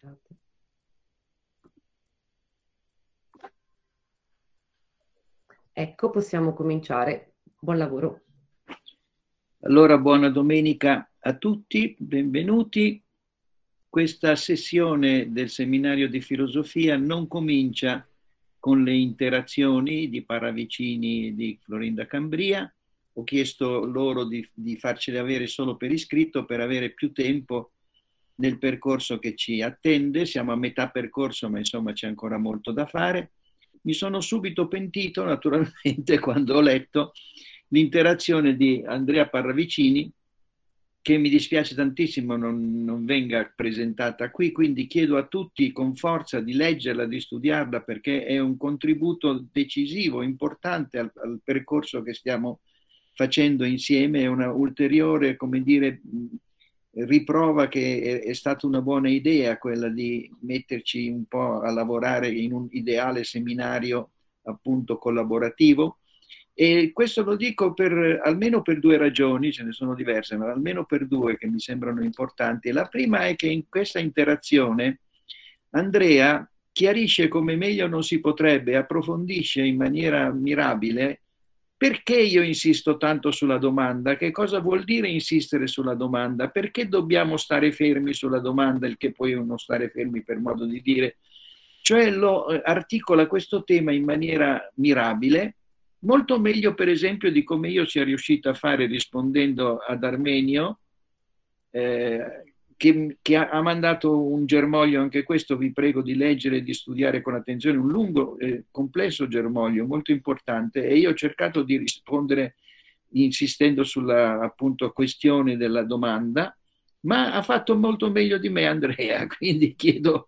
Grazie. Ecco, possiamo cominciare. Buon lavoro. Allora, buona domenica a tutti, benvenuti. Questa sessione del seminario di filosofia non comincia con le interazioni di Paravicini e di Florinda Cambria. Ho chiesto loro di farcele avere solo per iscritto per avere più tempo nel percorso che ci attende. Siamo a metà percorso, ma insomma c'è ancora molto da fare. Mi sono subito pentito, naturalmente, quando ho letto l'interazione di Andrea Paravicini, che mi dispiace tantissimo non venga presentata qui, quindi chiedo a tutti con forza di leggerla, di studiarla, perché è un contributo decisivo, importante al percorso che stiamo facendo insieme, è una ulteriore, come dire, riprova che è stata una buona idea quella di metterci un po' a lavorare in un ideale seminario appunto collaborativo. E questo lo dico almeno per due ragioni, ce ne sono diverse, ma almeno per due che mi sembrano importanti. La prima è che in questa interazione Andrea chiarisce come meglio non si potrebbe, approfondisce in maniera mirabile perché io insisto tanto sulla domanda, che cosa vuol dire insistere sulla domanda, perché dobbiamo stare fermi sulla domanda, il che poi è uno stare fermi per modo di dire, cioè lo articola questo tema in maniera mirabile, molto meglio per esempio di come io sia riuscito a fare rispondendo ad Armenio, che ha mandato un germoglio, anche questo vi prego di leggere e di studiare con attenzione, un lungo e complesso germoglio molto importante, e io ho cercato di rispondere insistendo sulla appunto questione della domanda, ma ha fatto molto meglio di me Andrea, quindi chiedo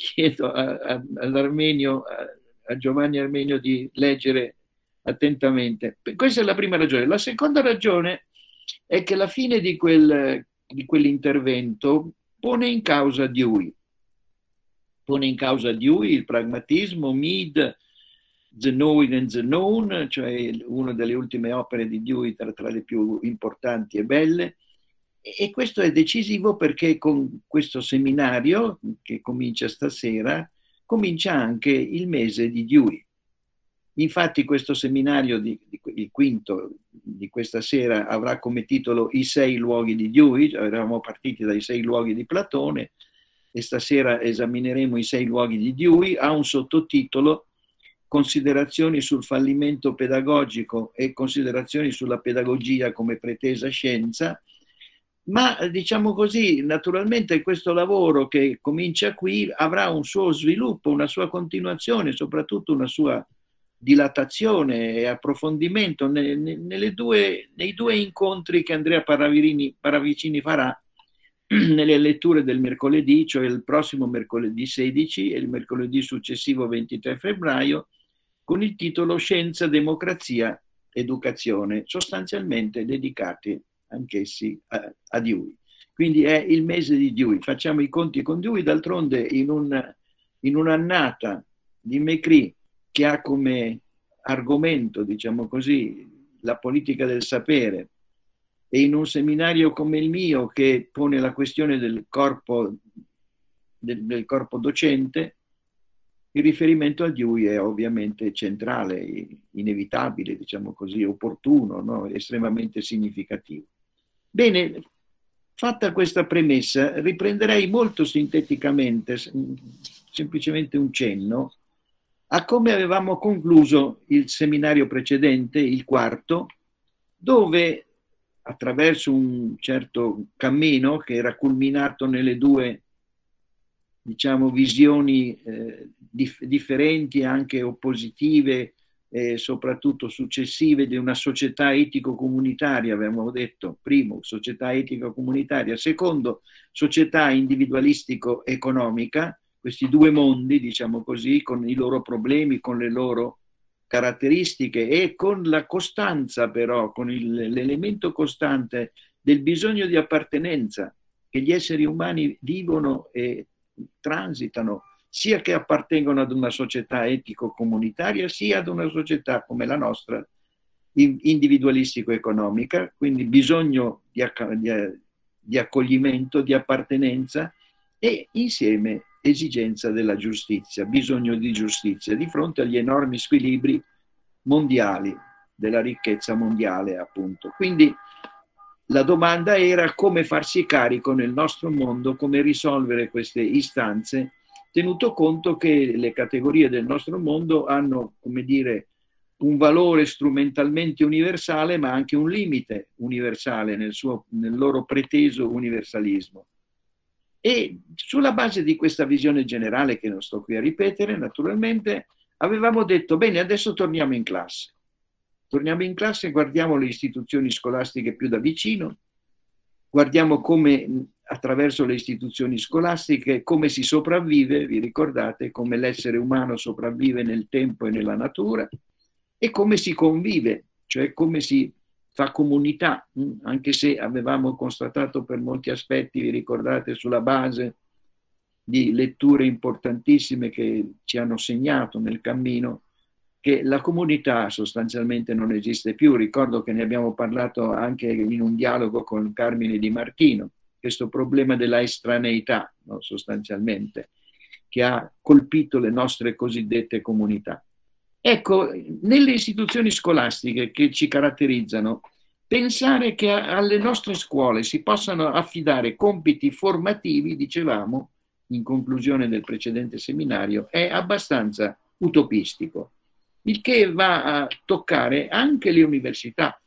all'Armenio, a Giovanni Armenio, di leggere attentamente. Questa è la prima ragione. La seconda ragione è che la fine di quell'intervento pone in causa Dewey. Pone in causa Dewey, il pragmatismo, Mead, The Knowing and the Known, cioè una delle ultime opere di Dewey tra le più importanti e belle. E questo è decisivo perché con questo seminario, che comincia stasera, comincia anche il mese di Dewey. Infatti questo seminario, il quinto di questa sera, avrà come titolo I 6 luoghi di Dewey. Eravamo partiti dai 6 luoghi di Platone e stasera esamineremo i 6 luoghi di Dewey. Ha un sottotitolo: Considerazioni sul fallimento pedagogico e considerazioni sulla pedagogia come pretesa scienza. Ma diciamo così, naturalmente questo lavoro che comincia qui avrà un suo sviluppo, una sua continuazione, soprattutto una sua dilatazione e approfondimento nei due incontri che Andrea Paravicini farà nelle letture del mercoledì, cioè il prossimo mercoledì 16 e il mercoledì successivo 23 febbraio, con il titolo Scienza, Democrazia, Educazione, sostanzialmente dedicati anch'essi a Dewey. Quindi è il mese di Dewey, facciamo i conti con Dewey. D'altronde in un'annata di Mecri che ha come argomento, diciamo così, la politica del sapere, e in un seminario come il mio che pone la questione del corpo docente, il riferimento a Dewey è ovviamente centrale, inevitabile, diciamo così, opportuno, no? Estremamente significativo. Bene, fatta questa premessa, riprenderei molto sinteticamente, semplicemente un cenno, a come avevamo concluso il seminario precedente, il quarto, dove attraverso un certo cammino che era culminato nelle due, diciamo, visioni differenti, anche oppositive, soprattutto successive, di una società etico-comunitaria, abbiamo detto, primo, società etico-comunitaria, secondo, società individualistico-economica, questi due mondi, diciamo così, con i loro problemi, con le loro caratteristiche e con la costanza, però, con l'elemento costante del bisogno di appartenenza che gli esseri umani vivono e transitano, sia che appartengono ad una società etico-comunitaria, sia ad una società come la nostra, individualistico-economica, quindi bisogno di accoglimento, di appartenenza, e insieme esigenza della giustizia, bisogno di giustizia, di fronte agli enormi squilibri mondiali, della ricchezza mondiale, appunto. Quindi la domanda era come farsi carico nel nostro mondo, come risolvere queste istanze, tenuto conto che le categorie del nostro mondo hanno, come dire, un valore strumentalmente universale, ma anche un limite universale nel loro preteso universalismo. E sulla base di questa visione generale, che non sto qui a ripetere, naturalmente, avevamo detto, bene, adesso torniamo in classe. Torniamo in classe e guardiamo le istituzioni scolastiche più da vicino, guardiamo come attraverso le istituzioni scolastiche, come si sopravvive, vi ricordate, come l'essere umano sopravvive nel tempo e nella natura, e come si convive, cioè come si fa comunità, anche se avevamo constatato per molti aspetti, vi ricordate, sulla base di letture importantissime che ci hanno segnato nel cammino, che la comunità sostanzialmente non esiste più. Ricordo che ne abbiamo parlato anche in un dialogo con Carmine Di Martino, questo problema della estraneità, no, sostanzialmente, che ha colpito le nostre cosiddette comunità. Ecco, nelle istituzioni scolastiche che ci caratterizzano, pensare che alle nostre scuole si possano affidare compiti formativi, dicevamo, in conclusione del precedente seminario, è abbastanza utopistico, il che va a toccare anche le università.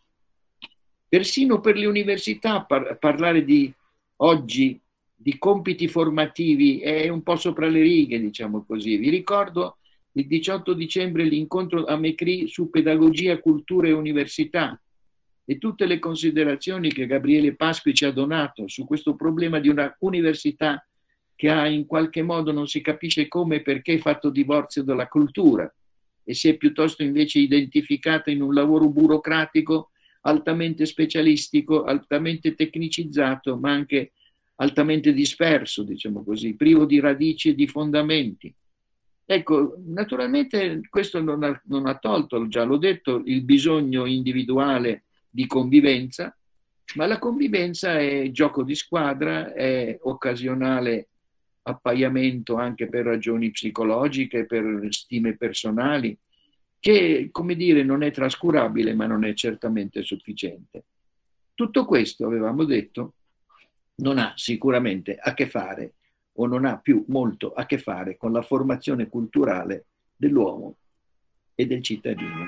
Persino per le università parlare di oggi di compiti formativi è un po' sopra le righe, diciamo così. Vi ricordo il 18 dicembre l'incontro a Mecri su pedagogia, cultura e università e tutte le considerazioni che Gabriele Pasqui ci ha donato su questo problema di una università che ha in qualche modo, non si capisce come e perché, fatto divorzio dalla cultura e si è piuttosto invece identificata in un lavoro burocratico altamente specialistico, altamente tecnicizzato, ma anche altamente disperso, diciamo così, privo di radici e di fondamenti. Ecco, naturalmente questo non ha tolto, già l'ho detto, il bisogno individuale di convivenza, ma la convivenza è gioco di squadra, è occasionale appaiamento anche per ragioni psicologiche, per stime personali, che, come dire, non è trascurabile, ma non è certamente sufficiente. Tutto questo, avevamo detto, non ha sicuramente a che fare, o non ha più molto a che fare con la formazione culturale dell'uomo e del cittadino.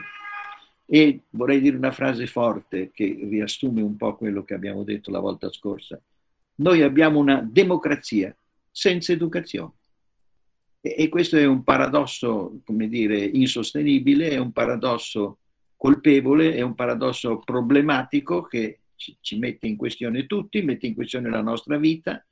E vorrei dire una frase forte che riassume un po' quello che abbiamo detto la volta scorsa. Noi abbiamo una democrazia senza educazione. E questo è un paradosso, come dire, insostenibile, è un paradosso colpevole, è un paradosso problematico che ci mette in questione tutti, mette in questione la nostra vita.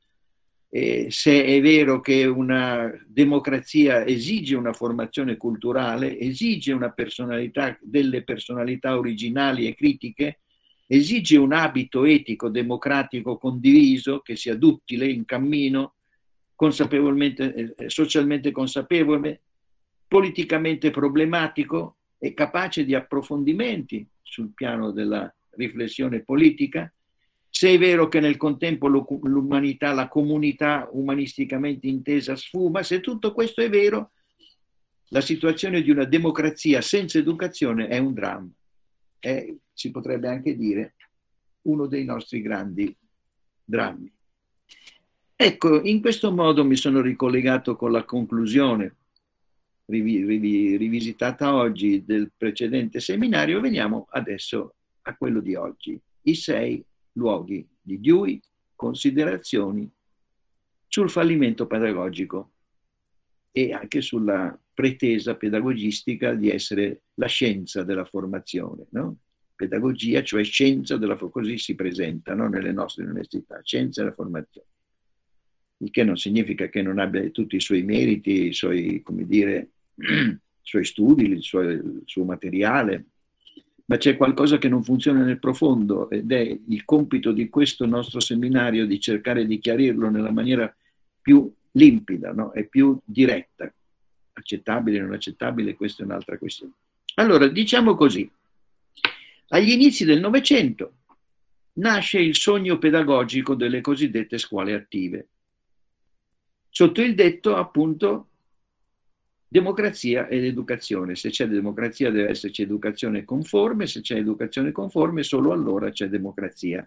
Se è vero che una democrazia esige una formazione culturale, esige una personalità, delle personalità originali e critiche, esige un abito etico democratico condiviso che sia duttile, in cammino, consapevolmente, socialmente consapevole, politicamente problematico e capace di approfondimenti sul piano della riflessione politica. Se è vero che nel contempo l'umanità, la comunità umanisticamente intesa sfuma, se tutto questo è vero, la situazione di una democrazia senza educazione è un dramma. Si potrebbe anche dire uno dei nostri grandi drammi. Ecco, in questo modo mi sono ricollegato con la conclusione rivisitata oggi del precedente seminario. Veniamo adesso a quello di oggi, i 6 luoghi di Dewey, considerazioni sul fallimento pedagogico e anche sulla pretesa pedagogistica di essere la scienza della formazione, no? Pedagogia, cioè scienza della formazione, così si presenta, no? Nelle nostre università, scienza della formazione. Il che non significa che non abbia tutti i suoi meriti, i suoi, come dire, i suoi studi, il suo materiale, ma c'è qualcosa che non funziona nel profondo ed è il compito di questo nostro seminario di cercare di chiarirlo nella maniera più limpida, no? E più diretta. Accettabile o non accettabile, questa è un'altra questione. Allora, diciamo così, agli inizi del Novecento nasce il sogno pedagogico delle cosiddette scuole attive. sotto il detto appunto democrazia ed educazione. Se c'è democrazia deve esserci educazione conforme, se c'è educazione conforme solo allora c'è democrazia.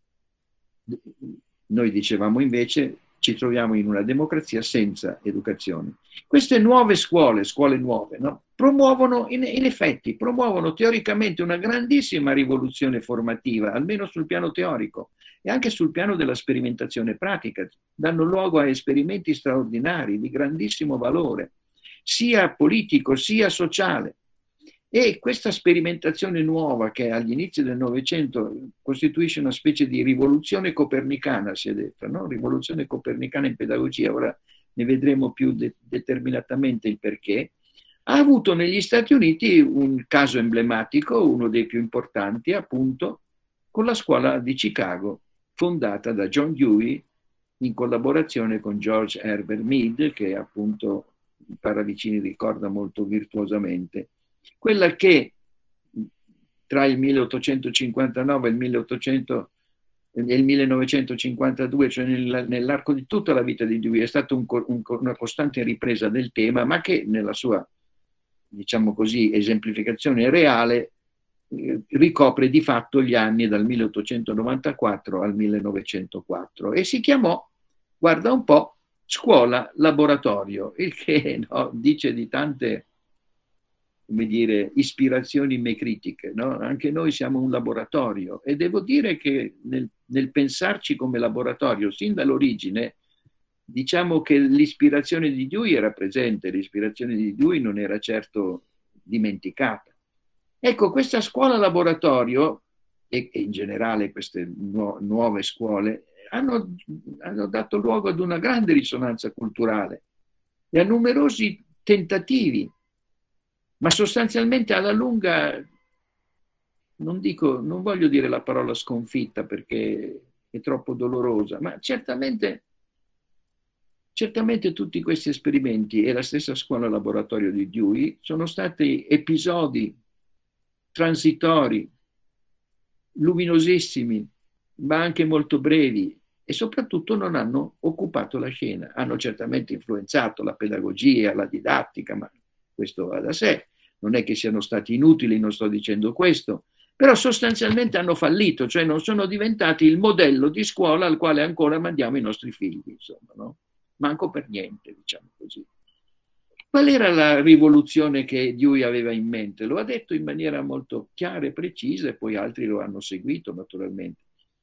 Noi dicevamo invece ci troviamo in una democrazia senza educazione. Queste nuove scuole nuove, no? Promuovono, in effetti, promuovono teoricamente una grandissima rivoluzione formativa, almeno sul piano teorico e anche sul piano della sperimentazione pratica. Danno luogo a esperimenti straordinari, di grandissimo valore, sia politico sia sociale. E questa sperimentazione nuova che agli inizi del Novecento costituisce una specie di rivoluzione copernicana, si è detto, no? Rivoluzione copernicana in pedagogia, ora ne vedremo più determinatamente il perché, ha avuto negli Stati Uniti un caso emblematico, uno dei più importanti, appunto, con la scuola di Chicago, fondata da John Dewey in collaborazione con George Herbert Mead, che appunto Paravicini ricorda molto virtuosamente. Quella che tra il 1859 e il 1952, cioè nell'arco di tutta la vita di Dewey, è stata una costante ripresa del tema, ma che nella sua, diciamo così, esemplificazione reale ricopre di fatto gli anni dal 1894 al 1904 e si chiamò, guarda un po', scuola laboratorio, il che no, dice di tante, come dire, ispirazioni mecritiche, no? Anche noi siamo un laboratorio e devo dire che nel pensarci come laboratorio sin dall'origine, diciamo che l'ispirazione di Dewey era presente, l'ispirazione di Dewey non era certo dimenticata. Ecco, questa scuola laboratorio e in generale queste nuove scuole hanno dato luogo ad una grande risonanza culturale e a numerosi tentativi, ma sostanzialmente alla lunga, non voglio dire la parola sconfitta perché è troppo dolorosa, ma certamente tutti questi esperimenti e la stessa scuola laboratorio di Dewey sono stati episodi transitori, luminosissimi, ma anche molto brevi e soprattutto non hanno occupato la scena. Hanno certamente influenzato la pedagogia, la didattica, ma questo va da sé. Non è che siano stati inutili, non sto dicendo questo, però sostanzialmente hanno fallito, cioè non sono diventati il modello di scuola al quale ancora mandiamo i nostri figli, insomma, no? Manco per niente, diciamo così. Qual era la rivoluzione che Dewey aveva in mente? Lo ha detto in maniera molto chiara e precisa e poi altri lo hanno seguito naturalmente.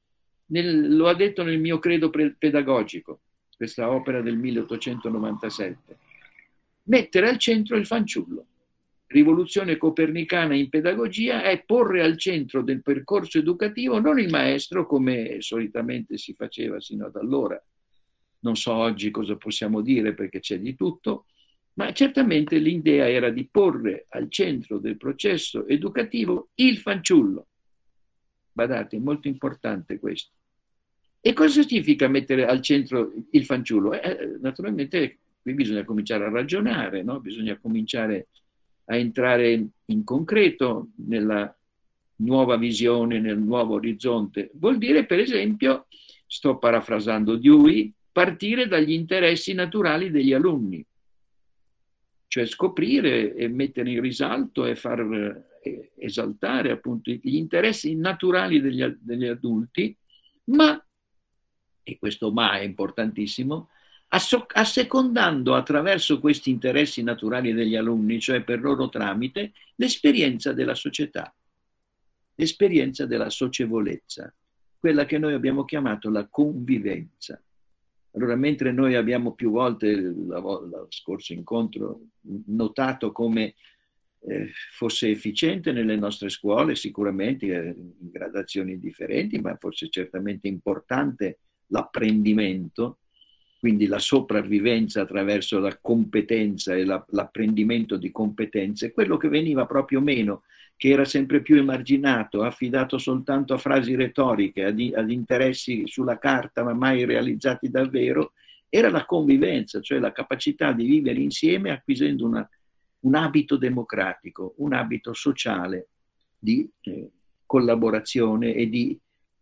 Lo ha detto nel mio credo pedagogico, questa opera del 1897. Mettere al centro il fanciullo. Rivoluzione copernicana in pedagogia è porre al centro del percorso educativo non il maestro come solitamente si faceva sino ad allora. Non so oggi cosa possiamo dire perché c'è di tutto, ma certamente l'idea era di porre al centro del processo educativo il fanciullo. Badate, è molto importante questo. E cosa significa mettere al centro il fanciullo? Naturalmente qui bisogna cominciare a ragionare, no? Bisogna cominciare a entrare in concreto nella nuova visione, nel nuovo orizzonte. Vuol dire, per esempio, sto parafrasando Dewey, partire dagli interessi naturali degli alunni, cioè scoprire e mettere in risalto e far esaltare appunto gli interessi naturali degli adulti, ma, e questo ma è importantissimo, assecondando attraverso questi interessi naturali degli alunni, cioè per loro tramite, l'esperienza della società, l'esperienza della socievolezza, quella che noi abbiamo chiamato la convivenza. Allora, mentre noi abbiamo più volte, lo scorso incontro, notato come fosse efficiente nelle nostre scuole, sicuramente in gradazioni differenti, ma forse certamente importante l'apprendimento, quindi la sopravvivenza attraverso la competenza e l'apprendimento di competenze, quello che veniva proprio meno, che era sempre più emarginato, affidato soltanto a frasi retoriche, ad interessi sulla carta ma mai realizzati davvero, era la convivenza, cioè la capacità di vivere insieme acquisendo un abito democratico, un abito sociale di collaborazione e di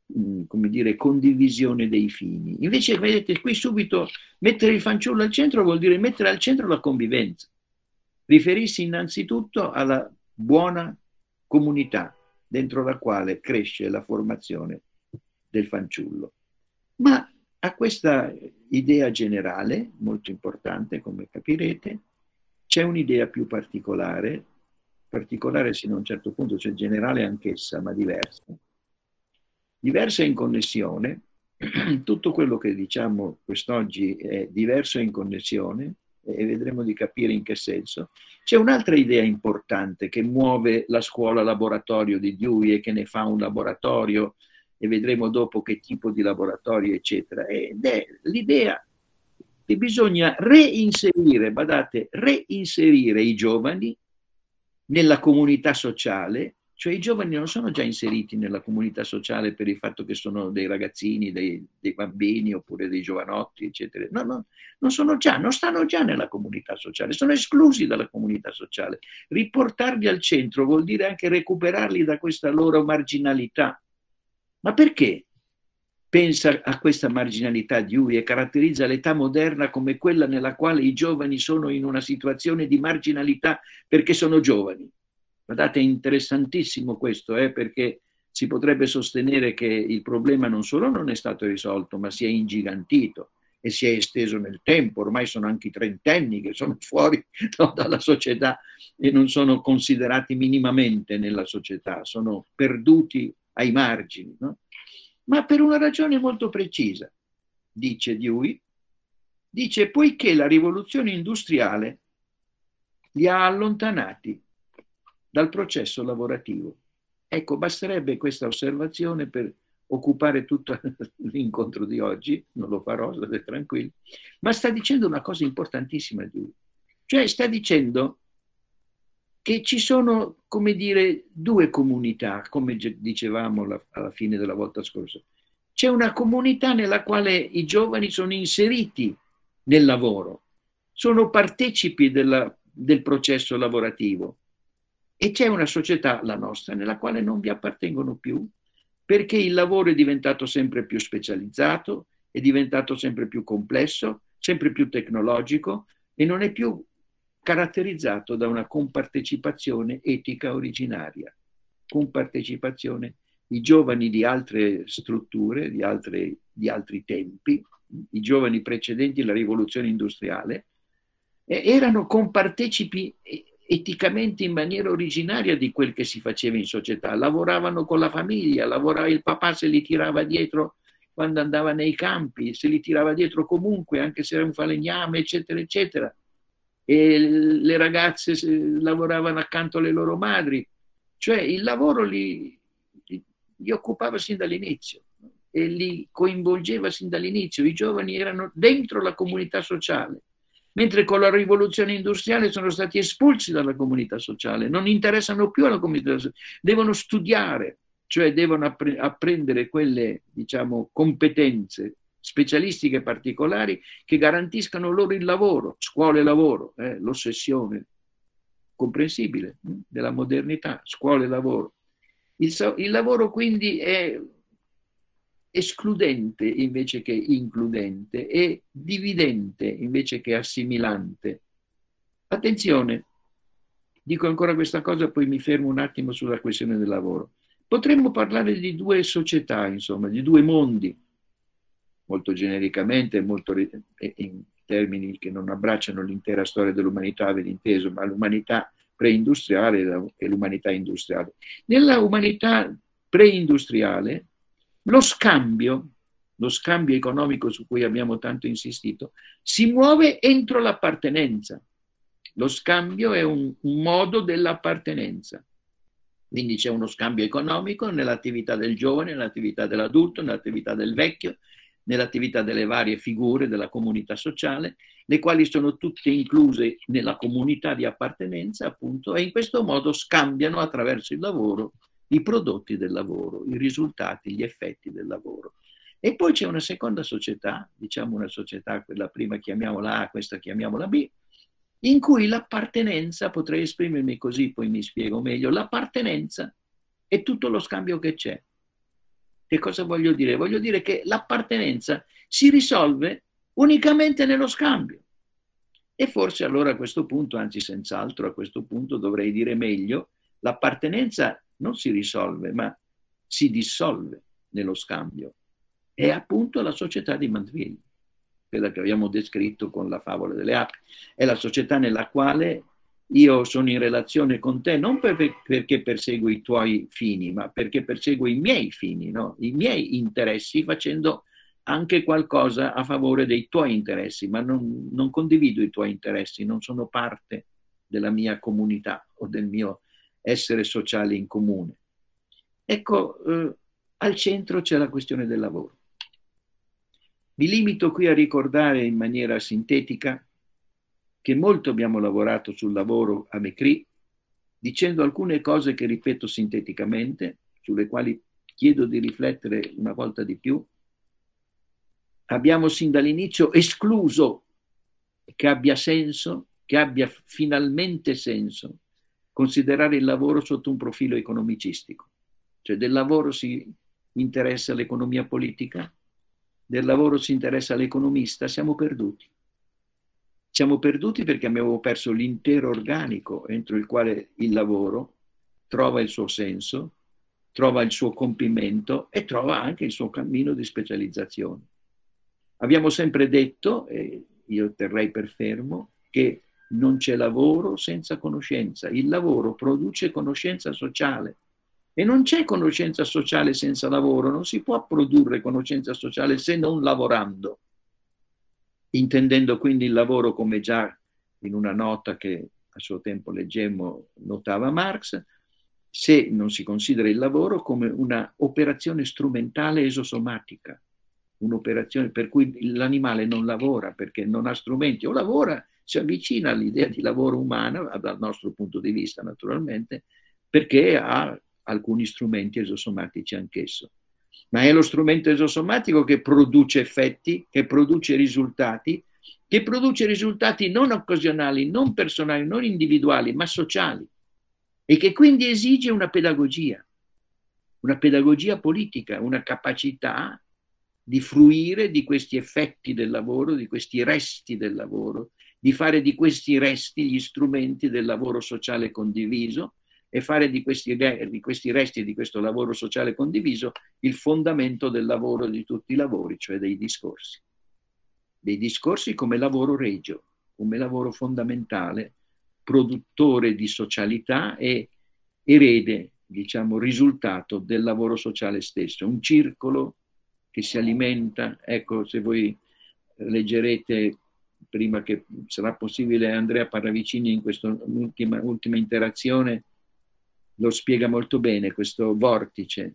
come dire, condivisione dei fini. Invece, vedete, qui subito mettere il fanciullo al centro vuol dire mettere al centro la convivenza, riferirsi innanzitutto alla buona comunità dentro la quale cresce la formazione del fanciullo. Ma a questa idea generale, molto importante, come capirete, c'è un'idea più particolare sino a un certo punto, cioè generale anch'essa, ma diversa. Diversa in connessione, tutto quello che diciamo quest'oggi è diverso in connessione, e vedremo di capire in che senso. C'è un'altra idea importante che muove la scuola laboratorio di Dewey e che ne fa un laboratorio, e vedremo dopo che tipo di laboratorio, eccetera, ed è l'idea che bisogna reinserire, badate, reinserire i giovani nella comunità sociale. Cioè i giovani non sono già inseriti nella comunità sociale per il fatto che sono dei ragazzini, dei bambini oppure dei giovanotti, eccetera. No, non stanno già nella comunità sociale, sono esclusi dalla comunità sociale. Riportarli al centro vuol dire anche recuperarli da questa loro marginalità. Ma perché pensa a questa marginalità Dewey e caratterizza l'età moderna come quella nella quale i giovani sono in una situazione di marginalità perché sono giovani? Guardate, è interessantissimo questo, perché si potrebbe sostenere che il problema non solo non è stato risolto, ma si è ingigantito e si è esteso nel tempo. Ormai sono anche i trentenni che sono fuori, no, dalla società e non sono considerati minimamente nella società, sono perduti ai margini, no? Ma per una ragione molto precisa, dice Dewey, dice poiché la rivoluzione industriale li ha allontanati dal processo lavorativo. Ecco, basterebbe questa osservazione per occupare tutto l'incontro di oggi, non lo farò, state tranquilli, ma sta dicendo una cosa importantissima, cioè sta dicendo che ci sono, come dire, due comunità, come dicevamo alla fine della volta scorsa. C'è una comunità nella quale i giovani sono inseriti nel lavoro, sono partecipi del processo lavorativo, e c'è una società, la nostra, nella quale non vi appartengono più, perché il lavoro è diventato sempre più specializzato, è diventato sempre più complesso, sempre più tecnologico, e non è più caratterizzato da una compartecipazione etica originaria. Compartecipazione. I giovani di altre strutture, di altri tempi, i giovani precedenti alla rivoluzione industriale, erano compartecipi eticamente in maniera originaria di quel che si faceva in società. Lavoravano con la famiglia, il papà se li tirava dietro quando andava nei campi, se li tirava dietro comunque, anche se era un falegname, eccetera, eccetera. E le ragazze lavoravano accanto alle loro madri. Cioè il lavoro li occupava sin dall'inizio e li coinvolgeva sin dall'inizio. I giovani erano dentro la comunità sociale. Mentre con la rivoluzione industriale sono stati espulsi dalla comunità sociale, non interessano più alla comunità sociale, devono studiare, cioè devono apprendere quelle, diciamo, competenze specialistiche particolari che garantiscano loro il lavoro, scuole e lavoro, l'ossessione comprensibile della modernità, scuole e lavoro. Il lavoro quindi è escludente invece che includente, e dividente invece che assimilante. Attenzione, dico ancora questa cosa, poi mi fermo un attimo sulla questione del lavoro. Potremmo parlare di due società, insomma, di due mondi, molto genericamente, molto in termini che non abbracciano l'intera storia dell'umanità, avete inteso, ma l'umanità preindustriale e l'umanità industriale. Nella umanità preindustriale, lo scambio economico su cui abbiamo tanto insistito si muove entro l'appartenenza. Lo scambio è un modo dell'appartenenza. Quindi c'è uno scambio economico nell'attività del giovane, nell'attività dell'adulto, nell'attività del vecchio, nell'attività delle varie figure della comunità sociale, le quali sono tutte incluse nella comunità di appartenenza, appunto, e in questo modo scambiano attraverso il lavoro i prodotti del lavoro, i risultati, gli effetti del lavoro. E poi c'è una seconda società, diciamo una società, quella prima chiamiamola A, questa chiamiamola B, in cui l'appartenenza, potrei esprimermi così, poi mi spiego meglio, l'appartenenza è tutto lo scambio che c'è. Che cosa voglio dire? Voglio dire che l'appartenenza si risolve unicamente nello scambio. E forse allora a questo punto, anzi senz'altro a questo punto dovrei dire meglio, l'appartenenza non si risolve, ma si dissolve nello scambio. È appunto la società di Mandeville, quella che abbiamo descritto con la favola delle api. È la società nella quale io sono in relazione con te non perché perseguo i tuoi fini, ma perché perseguo i miei fini, no? I miei interessi, facendo anche qualcosa a favore dei tuoi interessi, ma non condivido i tuoi interessi, non sono parte della mia comunità o del mio essere sociale in comune. Ecco, al centro c'è la questione del lavoro. Mi limito qui a ricordare in maniera sintetica che molto abbiamo lavorato sul lavoro a Mecrì, dicendo alcune cose che ripeto sinteticamente, sulle quali chiedo di riflettere una volta di più. Abbiamo sin dall'inizio escluso che abbia senso, che abbia finalmente senso, considerare il lavoro sotto un profilo economicistico. Cioè del lavoro si interessa l'economia politica, del lavoro si interessa l'economista, siamo perduti. Siamo perduti perché abbiamo perso l'intero organico entro il quale il lavoro trova il suo senso, trova il suo compimento e trova anche il suo cammino di specializzazione. Abbiamo sempre detto, e io terrei per fermo, che non c'è lavoro senza conoscenza. Il lavoro produce conoscenza sociale e non c'è conoscenza sociale senza lavoro. Non si può produrre conoscenza sociale se non lavorando. Intendendo quindi il lavoro come già in una nota che a suo tempo leggemmo notava Marx, se non si considera il lavoro come una operazione strumentale esosomatica, un'operazione per cui l'animale non lavora perché non ha strumenti, o lavora, si avvicina all'idea di lavoro umano, dal nostro punto di vista naturalmente, perché ha alcuni strumenti esosomatici anch'esso. Ma è lo strumento esosomatico che produce effetti, che produce risultati non occasionali, non personali, non individuali, ma sociali, e che quindi esige una pedagogia politica, una capacità di fruire di questi effetti del lavoro, di questi resti del lavoro, di fare di questi resti gli strumenti del lavoro sociale condiviso e fare di questi resti di questo lavoro sociale condiviso il fondamento del lavoro di tutti i lavori, cioè dei discorsi come lavoro regio, come lavoro fondamentale, produttore di socialità e erede, diciamo, risultato del lavoro sociale stesso, un circolo che si alimenta. Ecco, se voi leggerete, prima che sarà possibile, Andrea Parravicini in questa ultima interazione lo spiega molto bene, questo vortice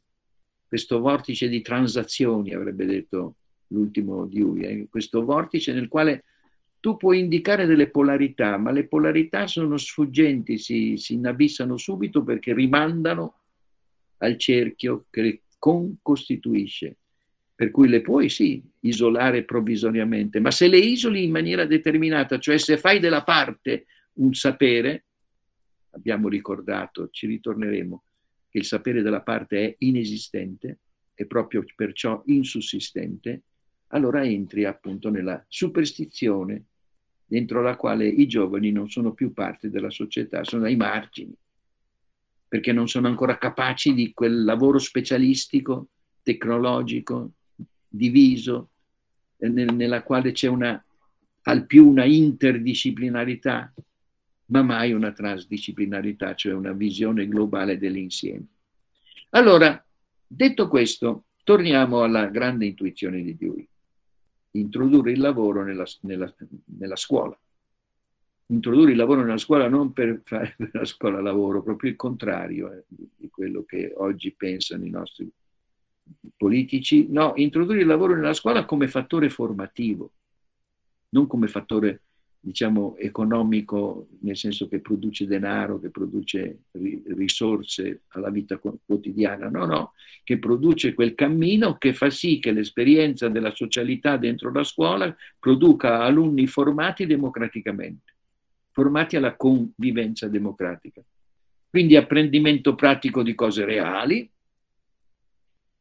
di transazioni, avrebbe detto l'ultimo Dewey, questo vortice nel quale tu puoi indicare delle polarità, ma le polarità sono sfuggenti, si inabissano subito perché rimandano al cerchio che le concostituisce. Per cui le puoi sì isolare provvisoriamente, ma se le isoli in maniera determinata, cioè se fai della parte un sapere, abbiamo ricordato, ci ritorneremo, che il sapere della parte è inesistente e proprio perciò insussistente, allora entri appunto nella superstizione dentro la quale i giovani non sono più parte della società, sono ai margini, perché non sono ancora capaci di quel lavoro specialistico, tecnologico, diviso, nella quale c'è al più una interdisciplinarità, ma mai una transdisciplinarità, cioè una visione globale dell'insieme. Allora, detto questo, torniamo alla grande intuizione di Dewey: introdurre il lavoro nella scuola. Introdurre il lavoro nella scuola non per fare la scuola lavoro, proprio il contrario di quello che oggi pensano i nostri politici. No, introdurre il lavoro nella scuola come fattore formativo, non come fattore, diciamo, economico, nel senso che produce denaro, che produce risorse alla vita quotidiana, no, che produce quel cammino che fa sì che l'esperienza della socialità dentro la scuola produca alunni formati democraticamente, formati alla convivenza democratica. Quindi apprendimento pratico di cose reali,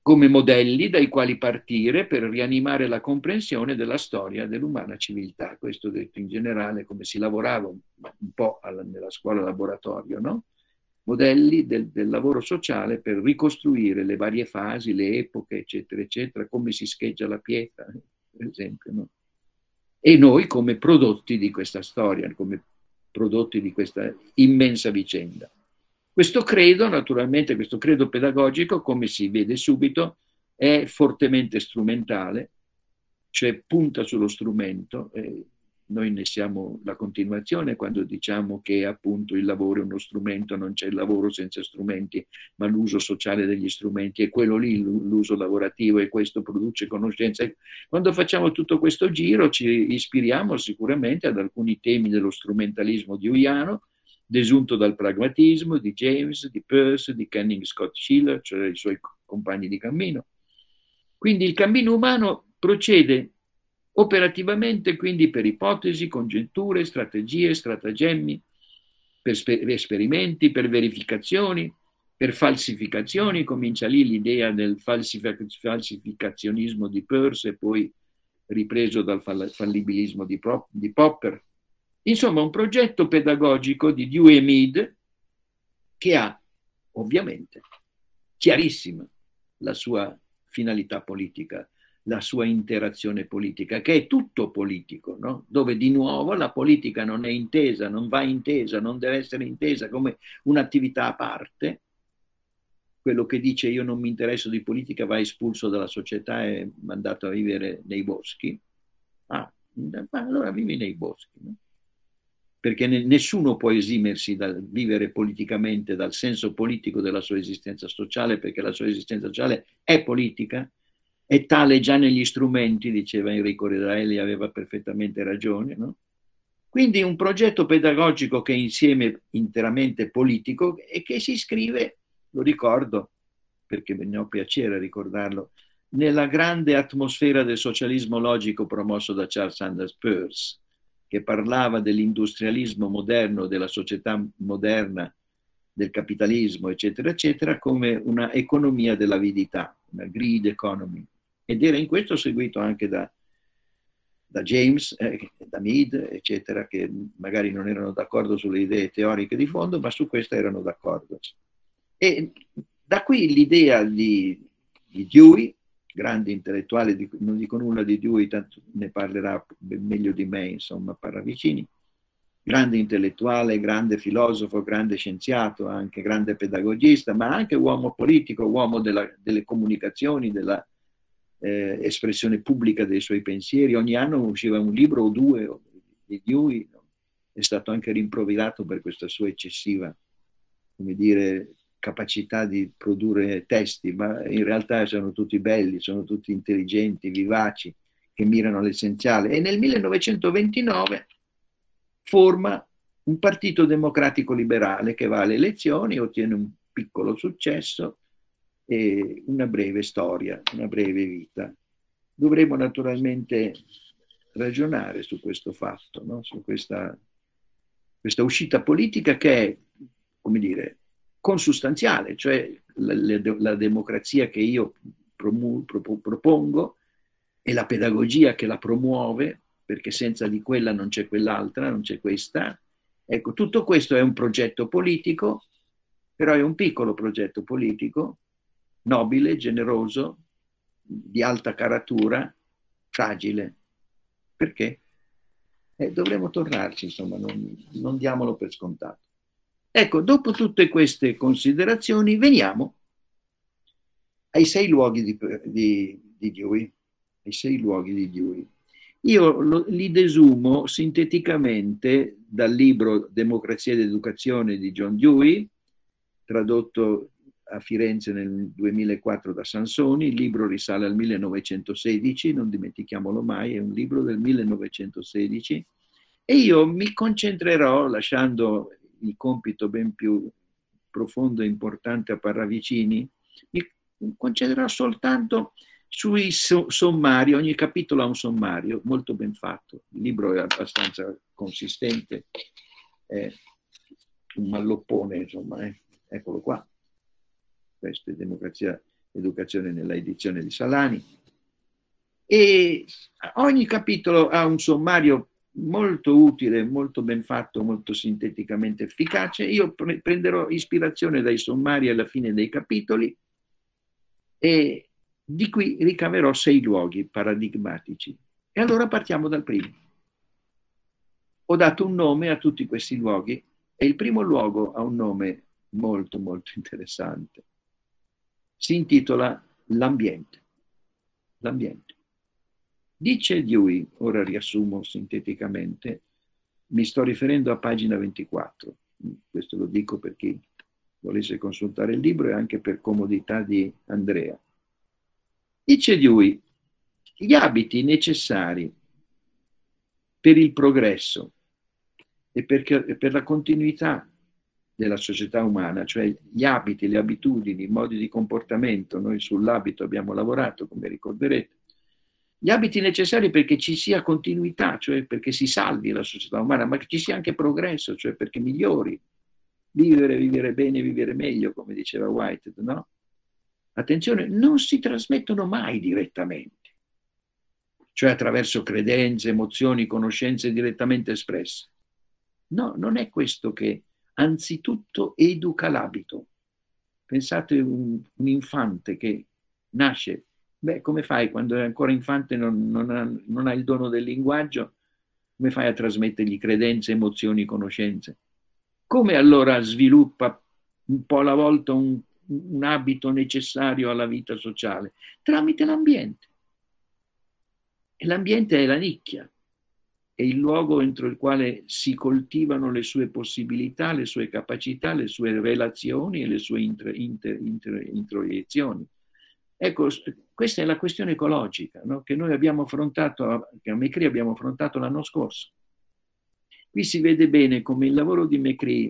come modelli dai quali partire per rianimare la comprensione della storia dell'umana civiltà. Questo detto in generale, come si lavorava un po' nella scuola laboratorio, no? Modelli del lavoro sociale per ricostruire le varie fasi, le epoche, eccetera, eccetera, come si scheggia la pietra, per esempio, no? E noi come prodotti di questa storia, come prodotti di questa immensa vicenda. Questo credo, naturalmente, questo credo pedagogico, come si vede subito, è fortemente strumentale, cioè punta sullo strumento. Noi ne siamo la continuazione quando diciamo che appunto il lavoro è uno strumento, non c'è il lavoro senza strumenti, ma l'uso sociale degli strumenti è quello lì, l'uso lavorativo, e questo produce conoscenza. Quando facciamo tutto questo giro ci ispiriamo sicuramente ad alcuni temi dello strumentalismo deweyano, desunto dal pragmatismo di James, di Peirce, di Canning Scott Schiller, cioè i suoi compagni di cammino. Quindi il cammino umano procede operativamente quindi per ipotesi, congetture, strategie, stratagemmi, per esperimenti, per verificazioni, per falsificazioni. Comincia lì l'idea del falsificazionismo di Peirce e poi ripreso dal fallibilismo di Popper. Insomma, un progetto pedagogico di Dewey e Mead che ha ovviamente chiarissima la sua finalità politica, la sua interazione politica, che è tutto politico, no? Dove di nuovo la politica non è intesa, non va intesa, non deve essere intesa come un'attività a parte. Quello che dice io non mi interesso di politica va espulso dalla società e mandato a vivere nei boschi. Ma allora vivi nei boschi, no? Perché nessuno può esimersi dal vivere politicamente, dal senso politico della sua esistenza sociale, perché la sua esistenza sociale è politica, è tale già negli strumenti, diceva Enrico Redaelli, aveva perfettamente ragione, no? Quindi un progetto pedagogico che è insieme interamente politico e che si iscrive, lo ricordo, perché ne ho piacere a ricordarlo, nella grande atmosfera del socialismo logico promosso da Charles Sanders Peirce, che parlava dell'industrialismo moderno, della società moderna, del capitalismo, eccetera, eccetera, come una economia dell'avidità, una greed economy. Ed era in questo seguito anche da James, da Mead, eccetera, che magari non erano d'accordo sulle idee teoriche di fondo, ma su questo erano d'accordo. E da qui l'idea di Dewey, grande intellettuale, non dico nulla di Dewey, tanto ne parlerà meglio di me, insomma, Parravicini, grande intellettuale, grande filosofo, grande scienziato, anche grande pedagogista, ma anche uomo politico, uomo delle comunicazioni, della espressione pubblica dei suoi pensieri. Ogni anno usciva un libro o due di Dewey, no? È stato anche rimproverato per questa sua eccessiva, come dire, capacità di produrre testi, ma in realtà sono tutti belli, sono tutti intelligenti, vivaci, che mirano all'essenziale. E nel 1929 forma un partito democratico liberale che va alle elezioni, ottiene un piccolo successo e una breve storia, una breve vita. Dovremo naturalmente ragionare su questo fatto, no? Su questa uscita politica che è, come dire, consustanziale, cioè la democrazia che io propongo e la pedagogia che la promuove, perché senza di quella non c'è quell'altra, non c'è questa. Ecco, tutto questo è un progetto politico, però è un piccolo progetto politico, nobile, generoso, di alta caratura, fragile. Perché? Dovremo tornarci, insomma, non diamolo per scontato. Ecco, dopo tutte queste considerazioni, veniamo ai 6 luoghi di Dewey. Ai 6 luoghi di Dewey. Io li desumo sinteticamente dal libro Democrazia ed Educazione di John Dewey, tradotto a Firenze nel 2004 da Sansoni. Il libro risale al 1916, non dimentichiamolo mai, è un libro del 1916, e io mi concentrerò, lasciando il compito ben più profondo e importante a Parravicini, mi concentrerò soltanto sui sommari. Ogni capitolo ha un sommario molto ben fatto, il libro è abbastanza consistente, è un malloppone, insomma, eccolo qua. Questo è Democrazia educazione nella edizione di Salani. E ogni capitolo ha un sommario molto utile, molto ben fatto, molto sinteticamente efficace. Io prenderò ispirazione dai sommari alla fine dei capitoli e di qui ricaverò 6 luoghi paradigmatici. E allora partiamo dal primo. Ho dato un nome a tutti questi luoghi e il primo luogo ha un nome molto molto interessante. Si intitola l'ambiente. L'ambiente. Dice Dewey, ora riassumo sinteticamente, mi sto riferendo a pagina 24, questo lo dico per chi volesse consultare il libro e anche per comodità di Andrea. Dice Dewey, gli abiti necessari per il progresso e per la continuità della società umana, cioè gli abiti, le abitudini, i modi di comportamento, noi sull'abito abbiamo lavorato, come ricorderete, gli abiti necessari perché ci sia continuità, cioè perché si salvi la società umana, ma che ci sia anche progresso, cioè perché migliori. Vivere, vivere bene, vivere meglio, come diceva Whitehead, no? Attenzione, non si trasmettono mai direttamente, cioè attraverso credenze, emozioni, conoscenze direttamente espresse. No, non è questo che anzitutto educa l'abito. Pensate un infante che nasce. Beh, come fai quando è ancora infante, non ha il dono del linguaggio? Come fai a trasmettergli credenze, emozioni, conoscenze? Come allora sviluppa un po' alla volta un abito necessario alla vita sociale? Tramite l'ambiente. E l'ambiente è la nicchia, è il luogo entro il quale si coltivano le sue possibilità, le sue capacità, le sue relazioni e le sue introiezioni. Ecco, questa è la questione ecologica, no? Che noi abbiamo affrontato, che a McCree abbiamo affrontato l'anno scorso. Qui si vede bene come il lavoro di McCree